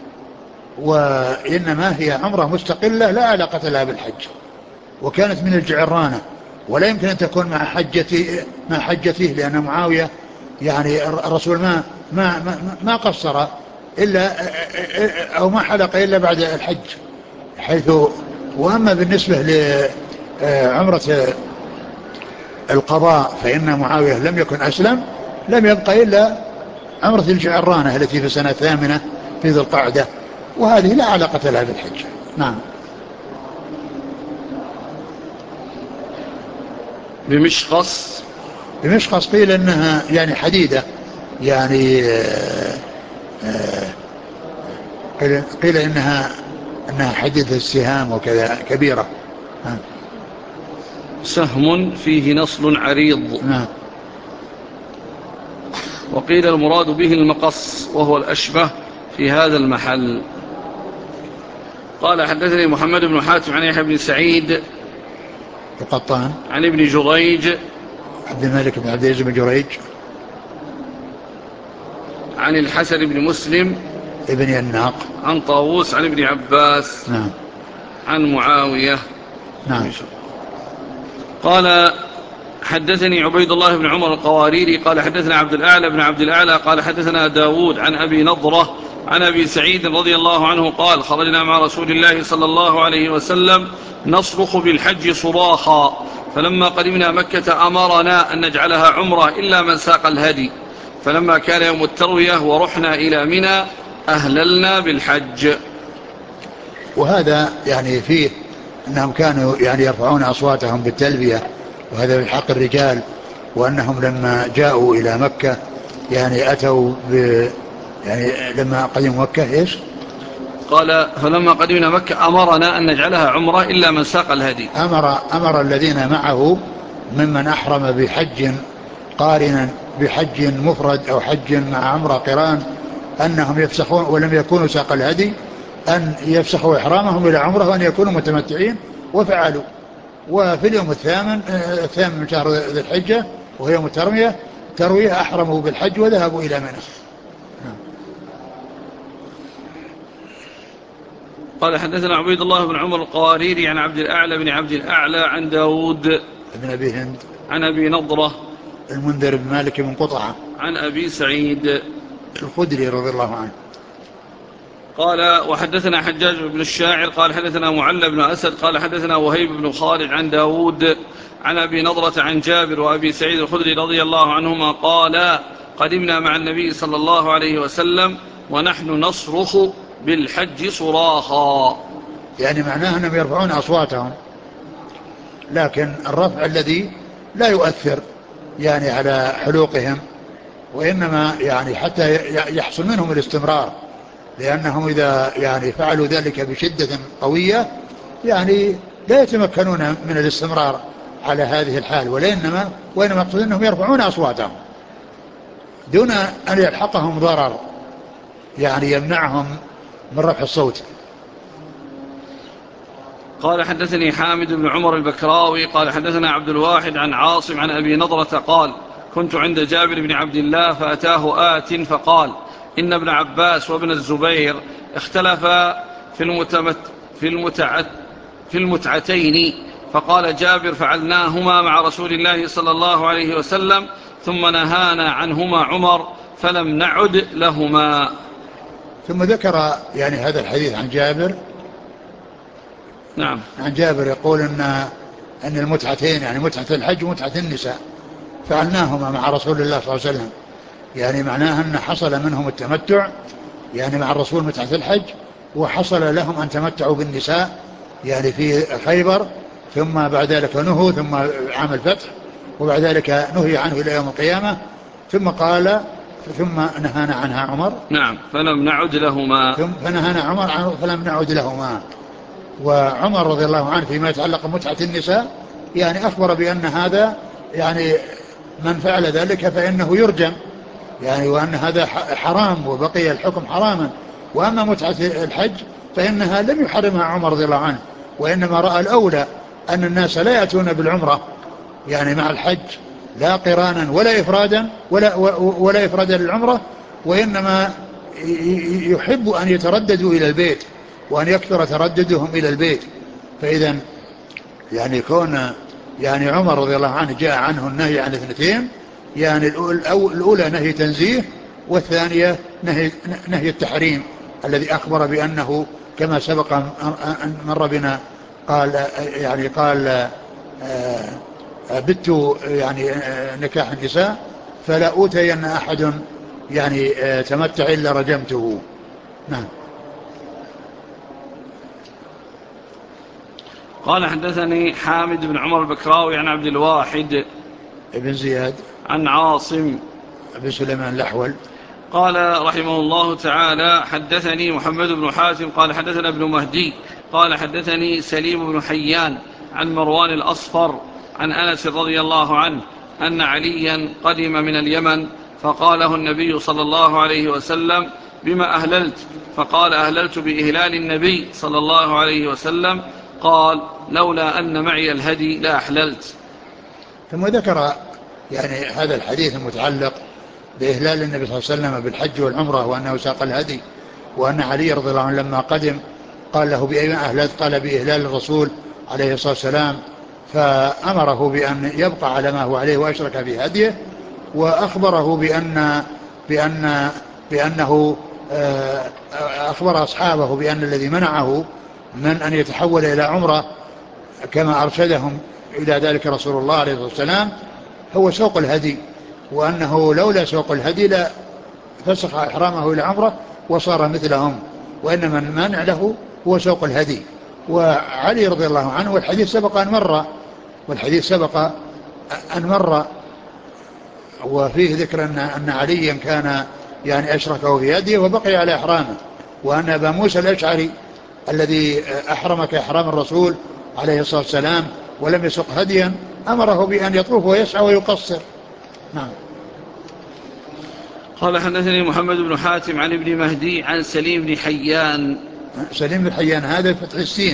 وإنما هي عمرة مستقلة لا علاقة لها بالحج، وكانت من الجعرانة ولا يمكن أن تكون مع حجته مع حجته لأن معاوية يعني الرسول ما ما ما, ما قصر إلا أو ما حلق إلا بعد الحج حيث. وأما بالنسبة لعمرة القضاء فإن معاوية لم يكن أسلم، لم يبقى إلا عمرة الجعرانة التي في السنة الثامنة في ذي القعدة، وهذه لا علاقة لها بالحج. نعم. بمشقص بمشقص قيل إنها يعني حديدة يعني آآ آآ قيل, قيل إنها إنها حديدة السهام وكذا كبيرة. نعم. سهم فيه نصل عريض. نعم. وقيل المراد به المقص وهو الأشبه في هذا المحل. قال: حدثني محمد بن حاتم عن يحيى بن سعيد القطان عن ابن جريج عبد الملك بن عبد العزيز بن جريج عن الحسن بن مسلم ابن يناق عن طاووس عن ابن عباس نعم. عن معاوية. نعم. قال: حدثني عبيد الله بن عمر القواريري قال حدثنا عبد الأعلى بن عبد الأعلى قال حدثنا داود عن أبي نضرة عن أبي سعيد رضي الله عنه قال خرجنا مع رسول الله صلى الله عليه وسلم نصرخ بالحج صراخا فلما قدمنا مكة أمرنا أن نجعلها عمرة إلا من ساق الهدي فلما كان يوم التروية ورحنا إلى منى أهللنا بالحج. وهذا يعني فيه أنهم كانوا يعني يرفعون أصواتهم بالتلبية، وهذا من حق الرجال، وأنهم لما جاءوا إلى مكة يعني أتوا ب يعني لما قدموا مكة إيش قال فلما قدمنا مكة أمرنا أن نجعلها عمرة إلا من ساق الهدي. أمر, أمر الذين معه ممن أحرم بحج قارنا بحج مفرد أو حج مع عمرة قران أنهم يفسخون ولم يكونوا ساق الهدي أن يفسخوا إحرامهم إلى عمرة وأن يكونوا متمتعين، وفعلوا. وفي اليوم الثامن الثامن من شهر ذي الحجة وهي يوم التروية تروية أحرموا بالحج وذهبوا إلى منى. قال حدثنا عبيد الله بن عمر القواريري عن عبد الأعلى بن عبد الأعلى عن داود بن أبي هند عن أبي نضرة المنذر بن مالك بن قطعة عن أبي سعيد الخدري رضي الله عنه قال وحدثنا حجاج بن الشاعر قال حدثنا معلى بن أسد قال حدثنا وهيب بن خالد عن داود عن أبي نضرة عن جابر وأبي سعيد الخدري رضي الله عنهما قال قدمنا مع النبي صلى الله عليه وسلم ونحن نصرخ بالحج صراخا، يعني معناه أنهم يرفعون أصواتهم، لكن الرفع الذي لا يؤثر يعني على حلوقهم، وإنما يعني حتى يحصل منهم الاستمرار، لأنهم إذا يعني فعلوا ذلك بشدة قوية يعني لا يتمكنون من الاستمرار على هذه الحال، وإنما وإنما يقصد أنهم يرفعون أصواتهم دون أن يلحقهم ضرر يعني يمنعهم من رفع الصوت. قال حدثني حامد بن عمر البكراوي قال حدثنا عبد الواحد عن عاصم عن أبي نضرة قال كنت عند جابر بن عبد الله فأتاه آت فقال إن ابن عباس وابن الزبير اختلفا في, المتمت في, المتعت في المتعتين، فقال جابر فعلناهما مع رسول الله صلى الله عليه وسلم ثم نهانا عنهما عمر فلم نعد لهما. ثم ذكر يعني هذا الحديث عن جابر. نعم. عن جابر يقول أن أن المتعتين يعني متعة الحج ومتعة النساء فعلناهما مع رسول الله صلى الله عليه وسلم، يعني معناها أن حصل منهم التمتع يعني مع الرسول متعة الحج، وحصل لهم أن تمتعوا بالنساء يعني في خيبر، ثم بعد ذلك نهوا ثم عام الفتح، وبعد ذلك نهي عنه إلى يوم القيامة، ثم قال ثم نهانا عنها عمر. نعم فلم نعد لهما. ثم فنهانا عمر فلم نعد لهما. وعمر رضي الله عنه فيما يتعلق بمتعة النساء يعني أخبر بأن هذا يعني من فعل ذلك فإنه يرجم، يعني وأن هذا حرام وبقي الحكم حراما. وأما متعة الحج فإنها لم يحرمها عمر رضي الله عنه، وإنما رأى الأولى أن الناس لا يأتون بالعمرة يعني مع الحج لا قرانا ولا إفرادا ولا, ولا إفرادا للعمرة، وإنما يحب أن يترددوا إلى البيت وأن يكثر ترددهم إلى البيت. فإذا يعني كون يعني عمر رضي الله عنه جاء عنه النهي عن الاثنتين، يعني الأولى نهي تنزيه، والثانية نهي, نهي التحريم الذي أخبر بأنه كما سبق أن مر بنا قال يعني قال بت يعني نكاح النساء فلا أوتين أحد يعني تمتع إلا رجمته. نعم. قال حدثني حامد بن عمر البكراوي عن عبد الواحد ابن زياد عن عاصم بن سليمان الأحول قال رحمه الله تعالى حدثني محمد بن حاتم قال حدثنا ابن مهدي قال حدثني سليم بن حيان عن مروان الأصفر عن أنس رضي الله عنه أن عليا قدم من اليمن فقاله النبي صلى الله عليه وسلم بما أهللت؟ فقال أهللت بإهلال النبي صلى الله عليه وسلم. قال لولا أن معي الهدي لا أحللت. ثم ذكر يعني هذا الحديث المتعلق بإهلال النبي صلى الله عليه وسلم بالحج والعمرة وأنه ساق الهدي، وأن علي رضي الله عنه لما قدم قال له بأي أهللت؟ قال بإهلال الرسول عليه الصلاة والسلام، فأمره بأن يبقى على ما هو عليه وأشرك في هديه، وأخبره بأن بأن بأنه أخبر أصحابه بأن الذي منعه من أن يتحول إلى عمرة كما أرشدهم إلى ذلك رسول الله عليه الصلاة والسلام هو سوق الهدي، وأنه لولا سوق الهدي لا فسخ إحرامه إلى عمرة وصار مثلهم، وإنما المانع له هو سوق الهدي. وعلي رضي الله عنه والحديث سبق أن مر والحديث سبق أن مر وفيه ذكر أن, أن عليا كان يعني أشركه في هديه وبقي على إحرامه، وأن أبا موسى الأشعري الذي أحرم كإحرام الرسول عليه الصلاة والسلام ولم يسق هديا أمره بأن يطوف ويسعى ويقصر. نعم. قال حدثني محمد بن حاتم عن ابن مهدي عن سليم بن حيان. سليم بن حيان هذا بفتح السين،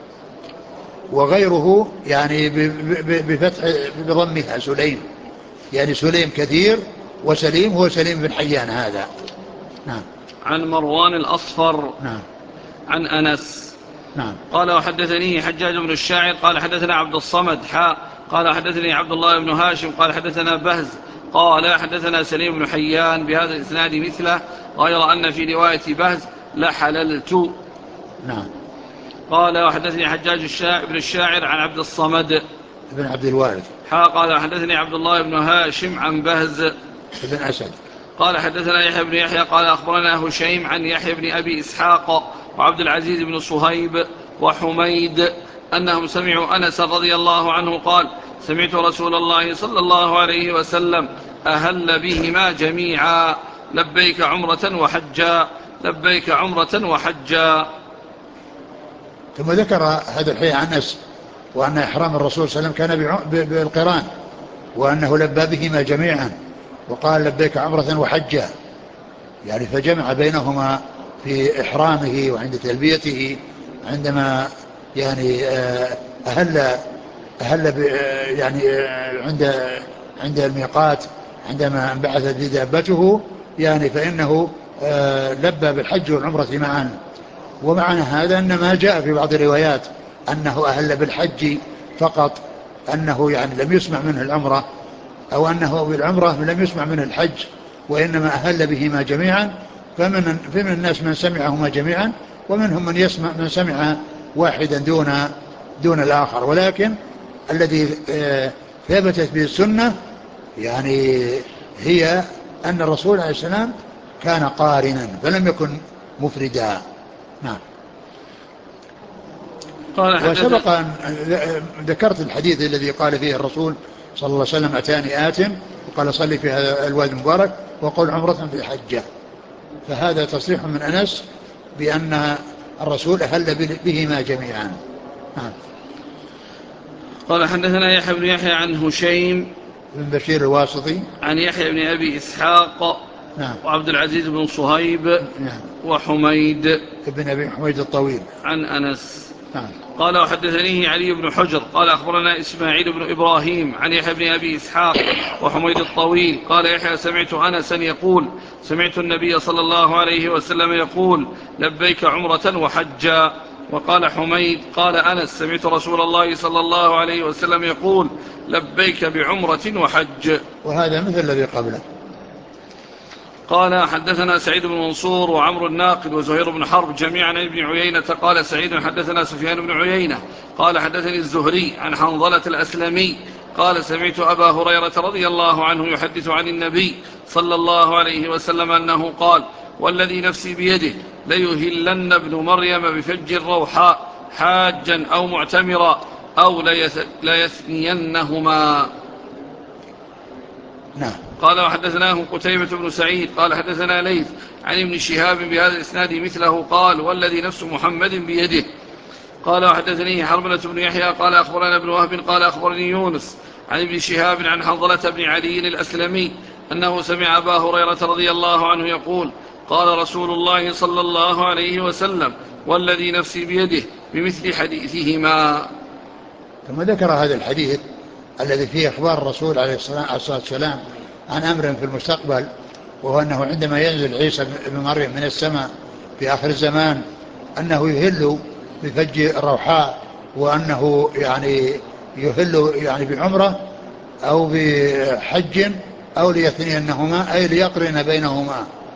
وغيره يعني بفتح بضمها سليم، يعني سليم كثير وسليم هو سليم بن حيان هذا. نعم. عن مروان الأصفر. نعم. عن أنس. نعم. قال وحدثني حجاج بن الشاعر قال حدثنا عبد الصمد حاء قال حدثني عبد الله بن هاشم قال حدثنا بهز قال حدثنا سليم بن حيان بهذا الإسناد مثله غير أن في رواية بهز لحللت. نعم. قال وحدثني حجاج الشاعر بن الشاعر عن عبد الصمد بن عبد الوارث حاء قال حدثني عبد الله بن هاشم عن بهز بن أسد قال حدثنا يحيى بن يحيى قال أخبرنا هشيم عن يحيى بن أبي إسحاق وعبد العزيز بن صهيب وحميد أنهم سمعوا أنس رضي الله عنه قال سمعت رسول الله صلى الله عليه وسلم أهل بهما جميعا لبيك عمرة وحجا لبيك عمرة وحجا. ثم ذكر هذا الحديث عن أنس وأن إحرام الرسول صلى الله عليه وسلم كان بالقران وأنه لبى بهما جميعا وقال لبيك عمرة وحجا، يعني فجمع بينهما في إحرامه وعند تلبيته عندما يعني أهل أهل يعني عند عند الميقات عندما انبعثت بدابته، يعني فإنه لبى بالحج والعمرة معا. ومعنى هذا أن ما جاء في بعض الروايات أنه أهل بالحج فقط أنه يعني لم يسمع منه العمرة، أو أنه بالعمرة لم يسمع منه الحج وإنما أهل بهما جميعا، فمن, فمن الناس من سمعهما جميعا ومنهم من يسمع من سمع واحدا دون دون الآخر. ولكن الذي ثبتت به السنة يعني هي أن الرسول عليه السلام كان قارنا فلم يكن مفردا. نعم. وسبق أن ذكرت الحديث الذي قال فيه الرسول صلى الله عليه وسلم أتاني آت وقال صلي في هذا الوادي المبارك وقل عمرة في حجة، فهذا تصريح من أنس بأن الرسول أهل بهما جميعا. نعم. قال حدثنا يحيى بن يحيى عن هشيم بن بشير الواسطي عن يحيى بن أبي إسحاق. نعم. وعبد العزيز بن صهيب. نعم. وحميد ابن أبي حميد الطويل عن أنس. نعم. قال وحدثنيه علي بن حجر قال أخبرنا إسماعيل بن إبراهيم عن يحيى بن أبي إسحاق وحميد الطويل قال يحيى سمعت أنسا يقول سمعت النبي صلى الله عليه وسلم يقول لبيك عمرة وحجا. وقال حميد قال أنس سمعت رسول الله صلى الله عليه وسلم يقول لبيك بعمرة وحج. وهذا مثل الذي قبله. قال حدثنا سعيد بن منصور وعمر الناقد وزهير بن حرب جميعا عن ابن عيينة قال سعيد حدثنا سفيان بن عيينة قال حدثني الزهري عن حنظلة الأسلمي قال سمعت أبا هريرة رضي الله عنه يحدث عن النبي صلى الله عليه وسلم أنه قال والذي نفسي بيده ليهلن ابن مريم بفج الروحاء حاجا أو معتمرا أو ليثنينهما. نعم. قال وحدثناه قتيبة بن سعيد قال حدثنا ليث عن ابن شهاب بهذا الإسناد مثله قال والذي نفس محمد بيده. قال وحدثني حرملة بن يحيى قال أخبرنا ابن وهب قال أخبرني يونس عن ابن شهاب عن حنظلة بن علي الأسلمي أنه سمع أبا هريرة رضي الله عنه يقول قال رسول الله صلى الله عليه وسلم والذي نفسي بيده بمثل حديثهما. ثم ذكر هذا الحديث الذي فيه أخبار الرسول عليه الصلاة والسلام عن أمر في المستقبل، وهو أنه عندما ينزل عيسى بن مريم من السماء في آخر الزمان أنه يهل بفج الروحاء، وأنه يعني يهل يعني بعمرة أو بحج أو ليثنينهما أي ليقرن بينهما.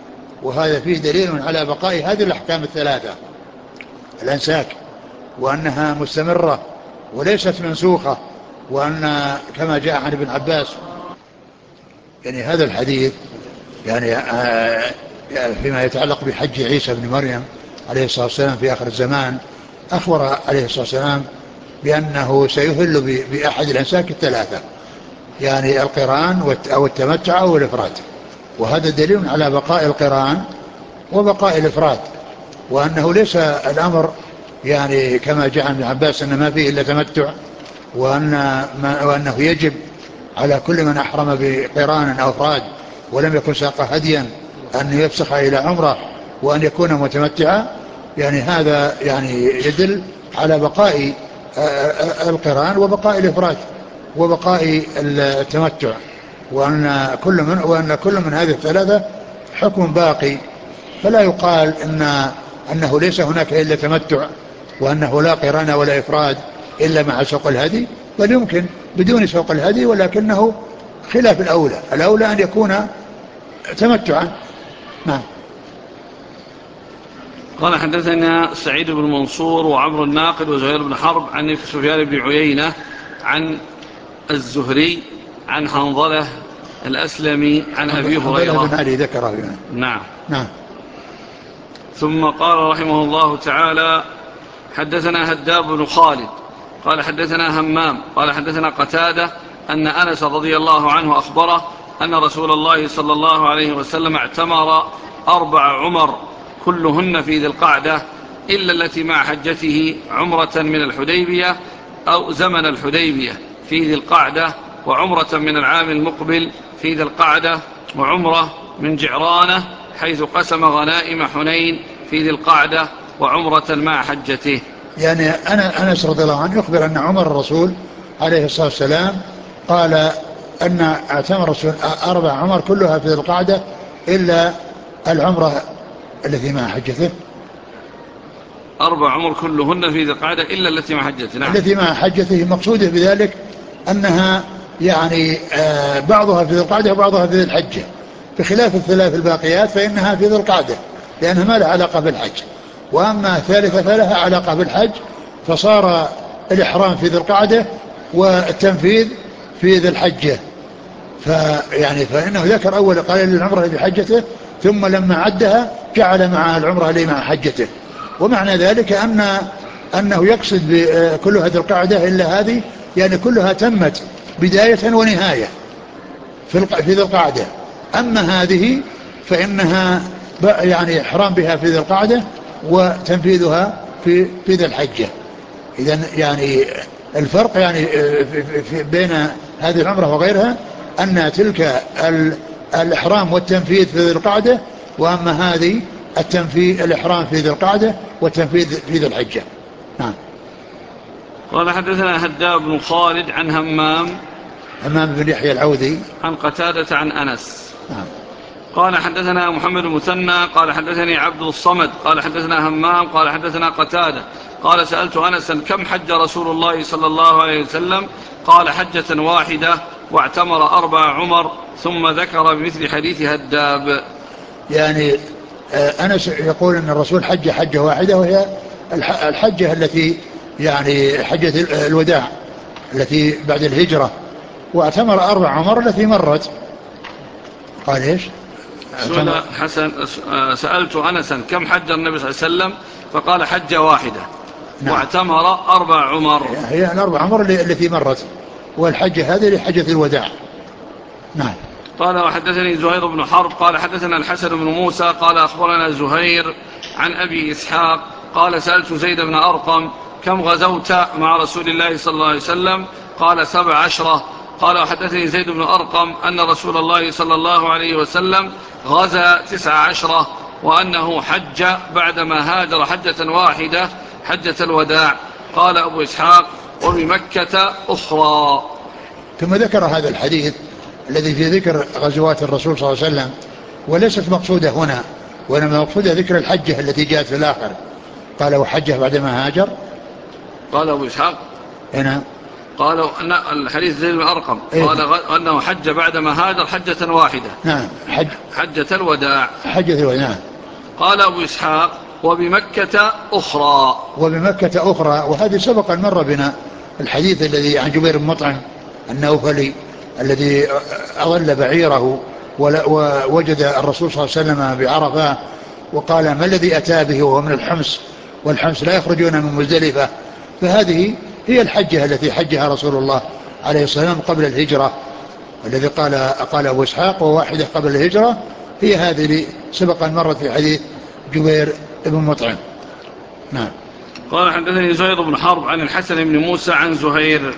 وهذا فيه دليل على بقاء هذه الأحكام الثلاثة الأنساك، وأنها مستمرة وليست منسوخة، وأن كما جاء عن ابن عباس يعني هذا الحديث يعني آه فيما يتعلق بحج عيسى بن مريم عليه الصلاة والسلام في آخر الزمان، أخبر عليه الصلاة والسلام بأنه سيهل بأحد الأنساك الثلاثة، يعني القران أو التمتع أو الإفراد، وهذا دليل على بقاء القران وبقاء الإفراد، وأنه ليس الأمر يعني كما جاء عن ابن عباس أن ما فيه إلا تمتع، وأن ما وأنه يجب على كل من أحرم بقران أو إفراد ولم يكن ساق هديا أن يفسخ إلى عمره وأن يكون متمتعا، يعني هذا يعني يدل على بقاء القران وبقاء الإفراد وبقاء التمتع، وأن كل من وأن كل من هذه الثلاثة حكم باقي، فلا يقال إن أنه ليس هناك إلا تمتع وأنه لا قران ولا إفراد إلا مع سوق الهدي، بل يمكن بدون سوق الهدي، ولكنه خلاف الأولى، الأولى أن يكون تمتعا. نعم. قال حدثنا سعيد بن منصور وعمر الناقد وزهير بن حرب عن سفيان بن عيينة عن الزهري عن حنظلة الأسلمي عن أبي هريرة بن علي ذكره. نعم. نعم. ثم قال رحمه الله تعالى حدثنا هداب بن خالد قال حدثنا همام قال حدثنا قتادة أن أنس رضي الله عنه أخبره أن رسول الله صلى الله عليه وسلم اعتمر أربع عمر كلهن في ذي القعدة إلا التي مع حجته، عمرة من الحديبية أو زمن الحديبية في ذي القعدة، وعمرة من العام المقبل في ذي القعدة، وعمرة من جعرانة حيث قسم غنائم حنين في ذي القعدة، وعمرة مع حجته. يعني أنا أنس رضي الله عنه يخبر أن عمر الرسول عليه الصلاة والسلام قال أن اعتمر الرسول أربع عمر كلها في ذي القعدة إلا العمرة التي مع حجته. أربع عمر كلهن في ذي القعدة إلا التي مع حجته. نعم. التي مع حجته مقصوده بذلك أنها يعني آه بعضها في ذي القعدة وبعضها في ذي الحجة، بخلاف الثلاث الباقيات فإنها في ذي القعدة لأنها ما لها علاقة بالحج، وأما الثالثة فلها علاقة بالحج، فصار الإحرام في ذي القعدة والتنفيذ في ذي الحجة. فيعني فإنه ذكر أول قال العمرة بحجته، ثم لما عدها جعل مع العمرة اللي مع حجته، ومعنى ذلك أن أنه يقصد بكل هذه القاعدة إلا هذه، يعني كلها تمت بداية ونهاية في ذي القاعدة، أما هذه فإنها يعني إحرام بها في ذي القاعدة وتنفيذها في في ذي الحجة. إذن يعني الفرق يعني في بين هذه العمرة وغيرها أن تلك الإحرام والتنفيذ في ذي القاعدة، وأما هذه التنفيذ الإحرام في ذي القاعدة والتنفيذ في ذي الحجة. نعم. قال حدثنا هداب بن خالد عن همام همام بن يحيى العوذي عن قتادة عن أنس. نعم. قال حدثنا محمد المثنى قال حدثني عبد الصمد قال حدثنا همام قال حدثنا قتادة قال سألت أنسا كم حج رسول الله صلى الله عليه وسلم؟ قال حجة واحدة واعتمر أربع عمر، ثم ذكر بمثل حديث هداب. يعني أنس يقول أن الرسول حج حجة واحدة، وهي الحجة التي يعني حجة الوداع التي بعد الهجرة، واعتمر أربع عمر التي مرت. قال إيش؟ سئل حسن سألت أنسا كم حج النبي صلى الله عليه وسلم؟ فقال حجة واحدة. نعم. واعتمر أربع عمر. هي الأربع عمر التي مرت، والحجة هذه لحجة الوداع. نعم. قال وحدثني زهير بن حرب قال حدثنا الحسن بن موسى قال أخبرنا زهير عن أبي إسحاق قال سألت زيد بن أرقم كم غزوت مع رسول الله صلى الله عليه وسلم؟ قال سبع عشرة. قال وحدثني زيد بن أرقم أن رسول الله صلى الله عليه وسلم غزا تسع عشرة، وأنه حج بعدما هاجر حجة واحدة حجة الوداع. قال أبو إسحاق وبمكة أخرى. ثم ذكر هذا الحديث الذي في ذكر غزوات الرسول صلى الله عليه وسلم، وليست مقصودة هنا، وإنما مقصودة ذكر الحجة التي جاءت في الآخر. قال وحجه بعدما هاجر. قال أبو إسحاق هنا قالوا أن الحديث زيد بن أرقم إيه؟ قال أنه حج بعدما هاجر حجة واحدة. نعم حج حجة الوداع. حجة الوداع نعم. قال أبو إسحاق وبمكة أخرى. وبمكة أخرى، وهذه سبق أن مر بنا الحديث الذي عن جبير بن مطعم النوفلي الذي أضل بعيره ووجد الرسول صلى الله عليه وسلم بعرفة وقال ما الذي أتى به وهو من الحمص والحمص لا يخرجون من مزدلفة. فهذه هي الحجة التي حجها رسول الله عليه الصلاة والسلام قبل الهجرة، الذي قال قال أبو إسحاق وواحدة قبل الهجرة هي هذه اللي سبق أن مرت في حديث جبير بن مطعم. نعم. قال حدثني زهير بن حرب عن الحسن بن موسى عن زهير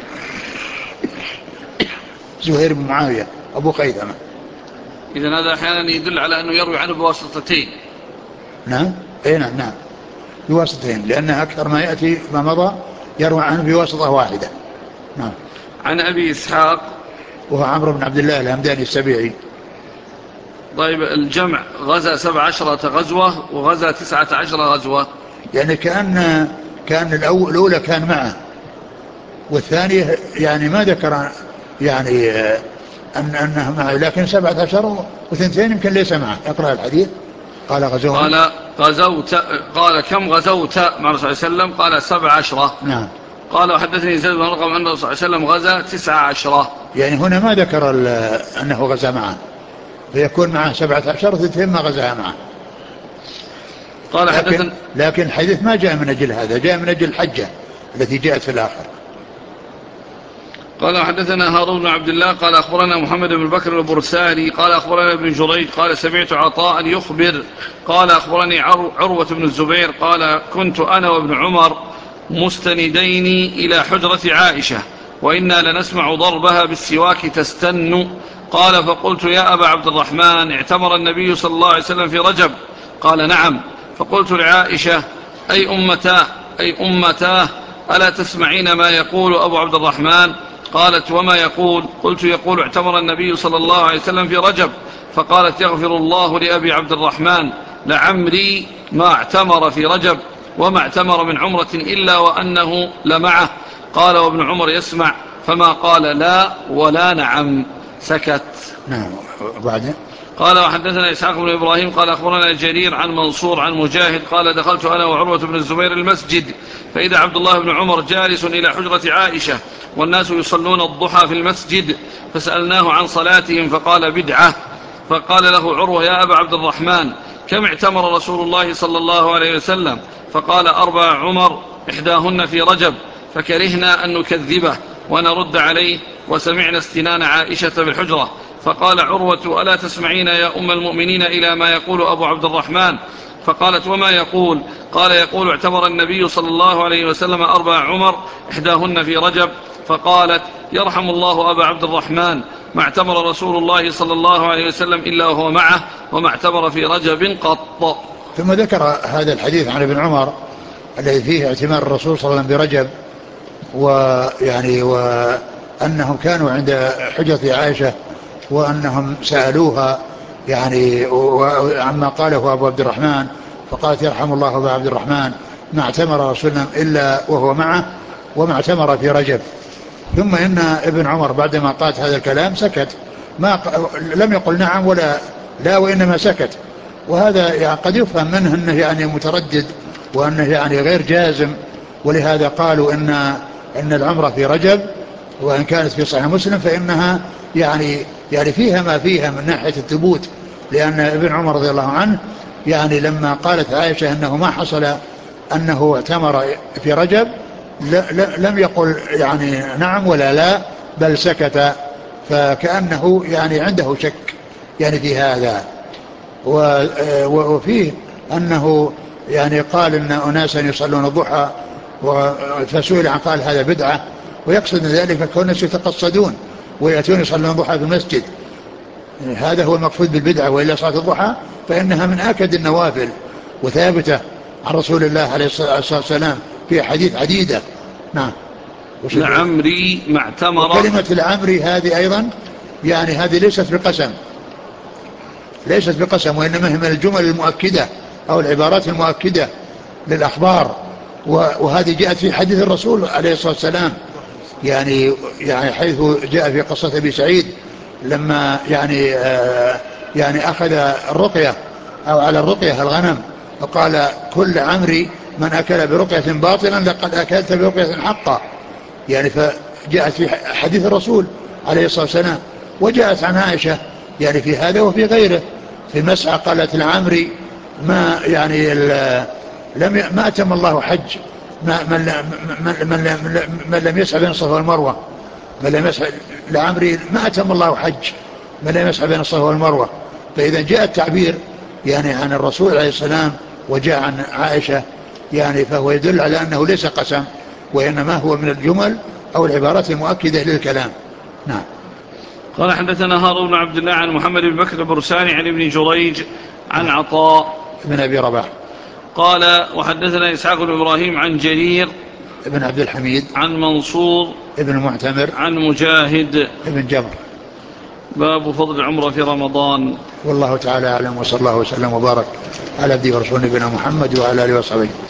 زهير بن معاوية أبو خيثمة. إذن هذا أحيانا يدل على أنه يروي عنه بواسطتين. نعم أي نعم نعم بواسطتين، لأن أكثر ما يأتي ما مضى يروي عنه بواسطة واحدة. نعم. عن أبي إسحاق وهو عمرو بن عبد الله الهمداني السبيعي. طيب الجمع غزا سبع عشرة غزوة وغزا تسعة عشر غزوة، يعني كأن كان الأولى كان معه والثانية يعني ما ذكر يعني أن أنه معه، لكن سبعة عشر وثنتين يمكن ليس معه. اقرأ الحديث. قال غزوه قال غزوت قال كم غزوت مع الرسول صلى الله عليه وسلم؟ قال سبع عشرة. نعم. قال وحدثني زيد بن أرقم أن الرسول صلى الله عليه وسلم غزا تسعة عشرة. يعني هنا ما ذكر أنه غزا معه، فيكون معه سبعة عشر وثنتين ما غزاها معه. قال لكن, حدثنا لكن الحديث ما جاء من أجل هذا، جاء من أجل الحجة التي جاءت في الآخر. قال حدثنا هارون بن عبد الله قال أخبرنا محمد بن بكر البرسالي قال أخبرنا ابن جريج قال سمعت عطاء يخبر قال أخبرني عروة بن الزبير قال كنت أنا وابن عمر مستندين إلى حجرة عائشة وإنا لنسمع ضربها بالسواك تستن. قال فقلت يا أبا عبد الرحمن اعتمر النبي صلى الله عليه وسلم في رجب؟ قال نعم. فقلت لعائشة أي أمتاه أي أمتاه ألا تسمعين ما يقول أبو عبد الرحمن؟ قالت وما يقول؟ قلت يقول اعتمر النبي صلى الله عليه وسلم في رجب. فقالت يغفر الله لأبي عبد الرحمن لعمري ما اعتمر في رجب وما اعتمر من عمرة إلا وأنه لمعه. قال وابن عمر يسمع فما قال لا ولا نعم، سكت. نعم. وبعدين قال وحدثنا إسحاق بن إبراهيم قال أخبرنا جرير عن منصور عن مجاهد قال دخلت أنا وعروة بن الزبير المسجد فإذا عبد الله بن عمر جالس إلى حجرة عائشة والناس يصلون الضحى في المسجد فسألناه عن صلاتهم فقال بدعة. فقال له عروة يا أبا عبد الرحمن كم اعتمر رسول الله صلى الله عليه وسلم؟ فقال أربع عمر إحداهن في رجب، فكرهنا أن نكذبه ونرد عليه وسمعنا استنان عائشة بالحجرة. فقال عروة ألا تسمعين يا أم المؤمنين إلى ما يقول أبو عبد الرحمن؟ فقالت وما يقول؟ قال يقول اعتمر النبي صلى الله عليه وسلم أربع عمر إحداهن في رجب. فقالت يرحم الله أبا عبد الرحمن ما اعتمر رسول الله صلى الله عليه وسلم إلا وهو معه وما اعتمر في رجب قط. ثم ذكر هذا الحديث عن ابن عمر الذي فيه اعتمار الرسول صلى الله عليه وسلم برجب، ويعني وأنهم كانوا عند حجرة عائشة وأنهم سألوها يعني عما قاله أبو عبد الرحمن، فقالت يرحم الله أبا عبد الرحمن ما اعتمر رسولنا إلا وهو معه وما اعتمر في رجب. ثم إن ابن عمر بعدما قالت هذا الكلام سكت، ما لم يقل نعم ولا لا وإنما سكت. وهذا يعني قد يفهم منه أنه يعني متردد وأنه يعني غير جازم، ولهذا قالوا إن إن العمرة في رجب وإن كانت في صحيح مسلم فإنها يعني يعني فيها ما فيها من ناحية الثبوت، لأن ابن عمر رضي الله عنه يعني لما قالت عائشة أنه ما حصل أنه اعتمر في رجب لم يقل يعني نعم ولا لا بل سكت، فكأنه يعني عنده شك يعني في هذا. وفيه أنه يعني قال إن أناسا يصلون الضحى فسئل عن قال هذا بدعة، ويقصد ذلك كون الناس يتقصدون ويأتون يصلون الضحى في المسجد، هذا هو المقصود بالبدعة. وإلا صلاة الضحى فإنها من آكد النوافل وثابتة عن رسول الله عليه الصلاة والسلام في حديث عديدة. نعم. لعمري ما اعتمر. كلمة العمري هذه أيضا يعني هذه ليست بقسم، ليست بقسم وإنما هي من الجمل المؤكدة أو العبارات المؤكدة للأخبار، وهذه جاءت في حديث الرسول عليه الصلاة والسلام يعني يعني حيث جاء في قصة أبي سعيد لما يعني آه يعني أخذ الرقية أو على الرقية الغنم فقال كل عمري من أكل برقية باطلا لقد أكلت برقية حقا، يعني فجاءت في حديث الرسول عليه الصلاة والسلام. وجاءت عن عائشة يعني في هذا وفي غيره في مسعى قالت العمري ما يعني لم ما أتم الله حج ما من, من, من, من لم يسعى بين الصفا والمروة، من لم يسعى لعمري ما أتم الله حج من لم يسعى بين الصفا والمروة. فإذا جاء التعبير يعني عن الرسول عليه السلام وجاء عن عائشة يعني فهو يدل على أنه ليس قسم، وإنما هو من الجمل أو العبارات المؤكدة للكلام. نعم. قال حدثنا هارون بن عبد الله عن محمد بن بكر البرساني عن ابن جريج عن عطاء بن أبي رباح قال وحدثنا إسحاق بن إبراهيم عن جرير ابن عبد الحميد عن منصور ابن المعتمر عن مجاهد ابن جبر. باب فضل العمرة في رمضان. والله تعالى أعلم، وصلى الله وسلم وبارك على عبده ورسوله نبينا محمد وعلى آله وصحبه.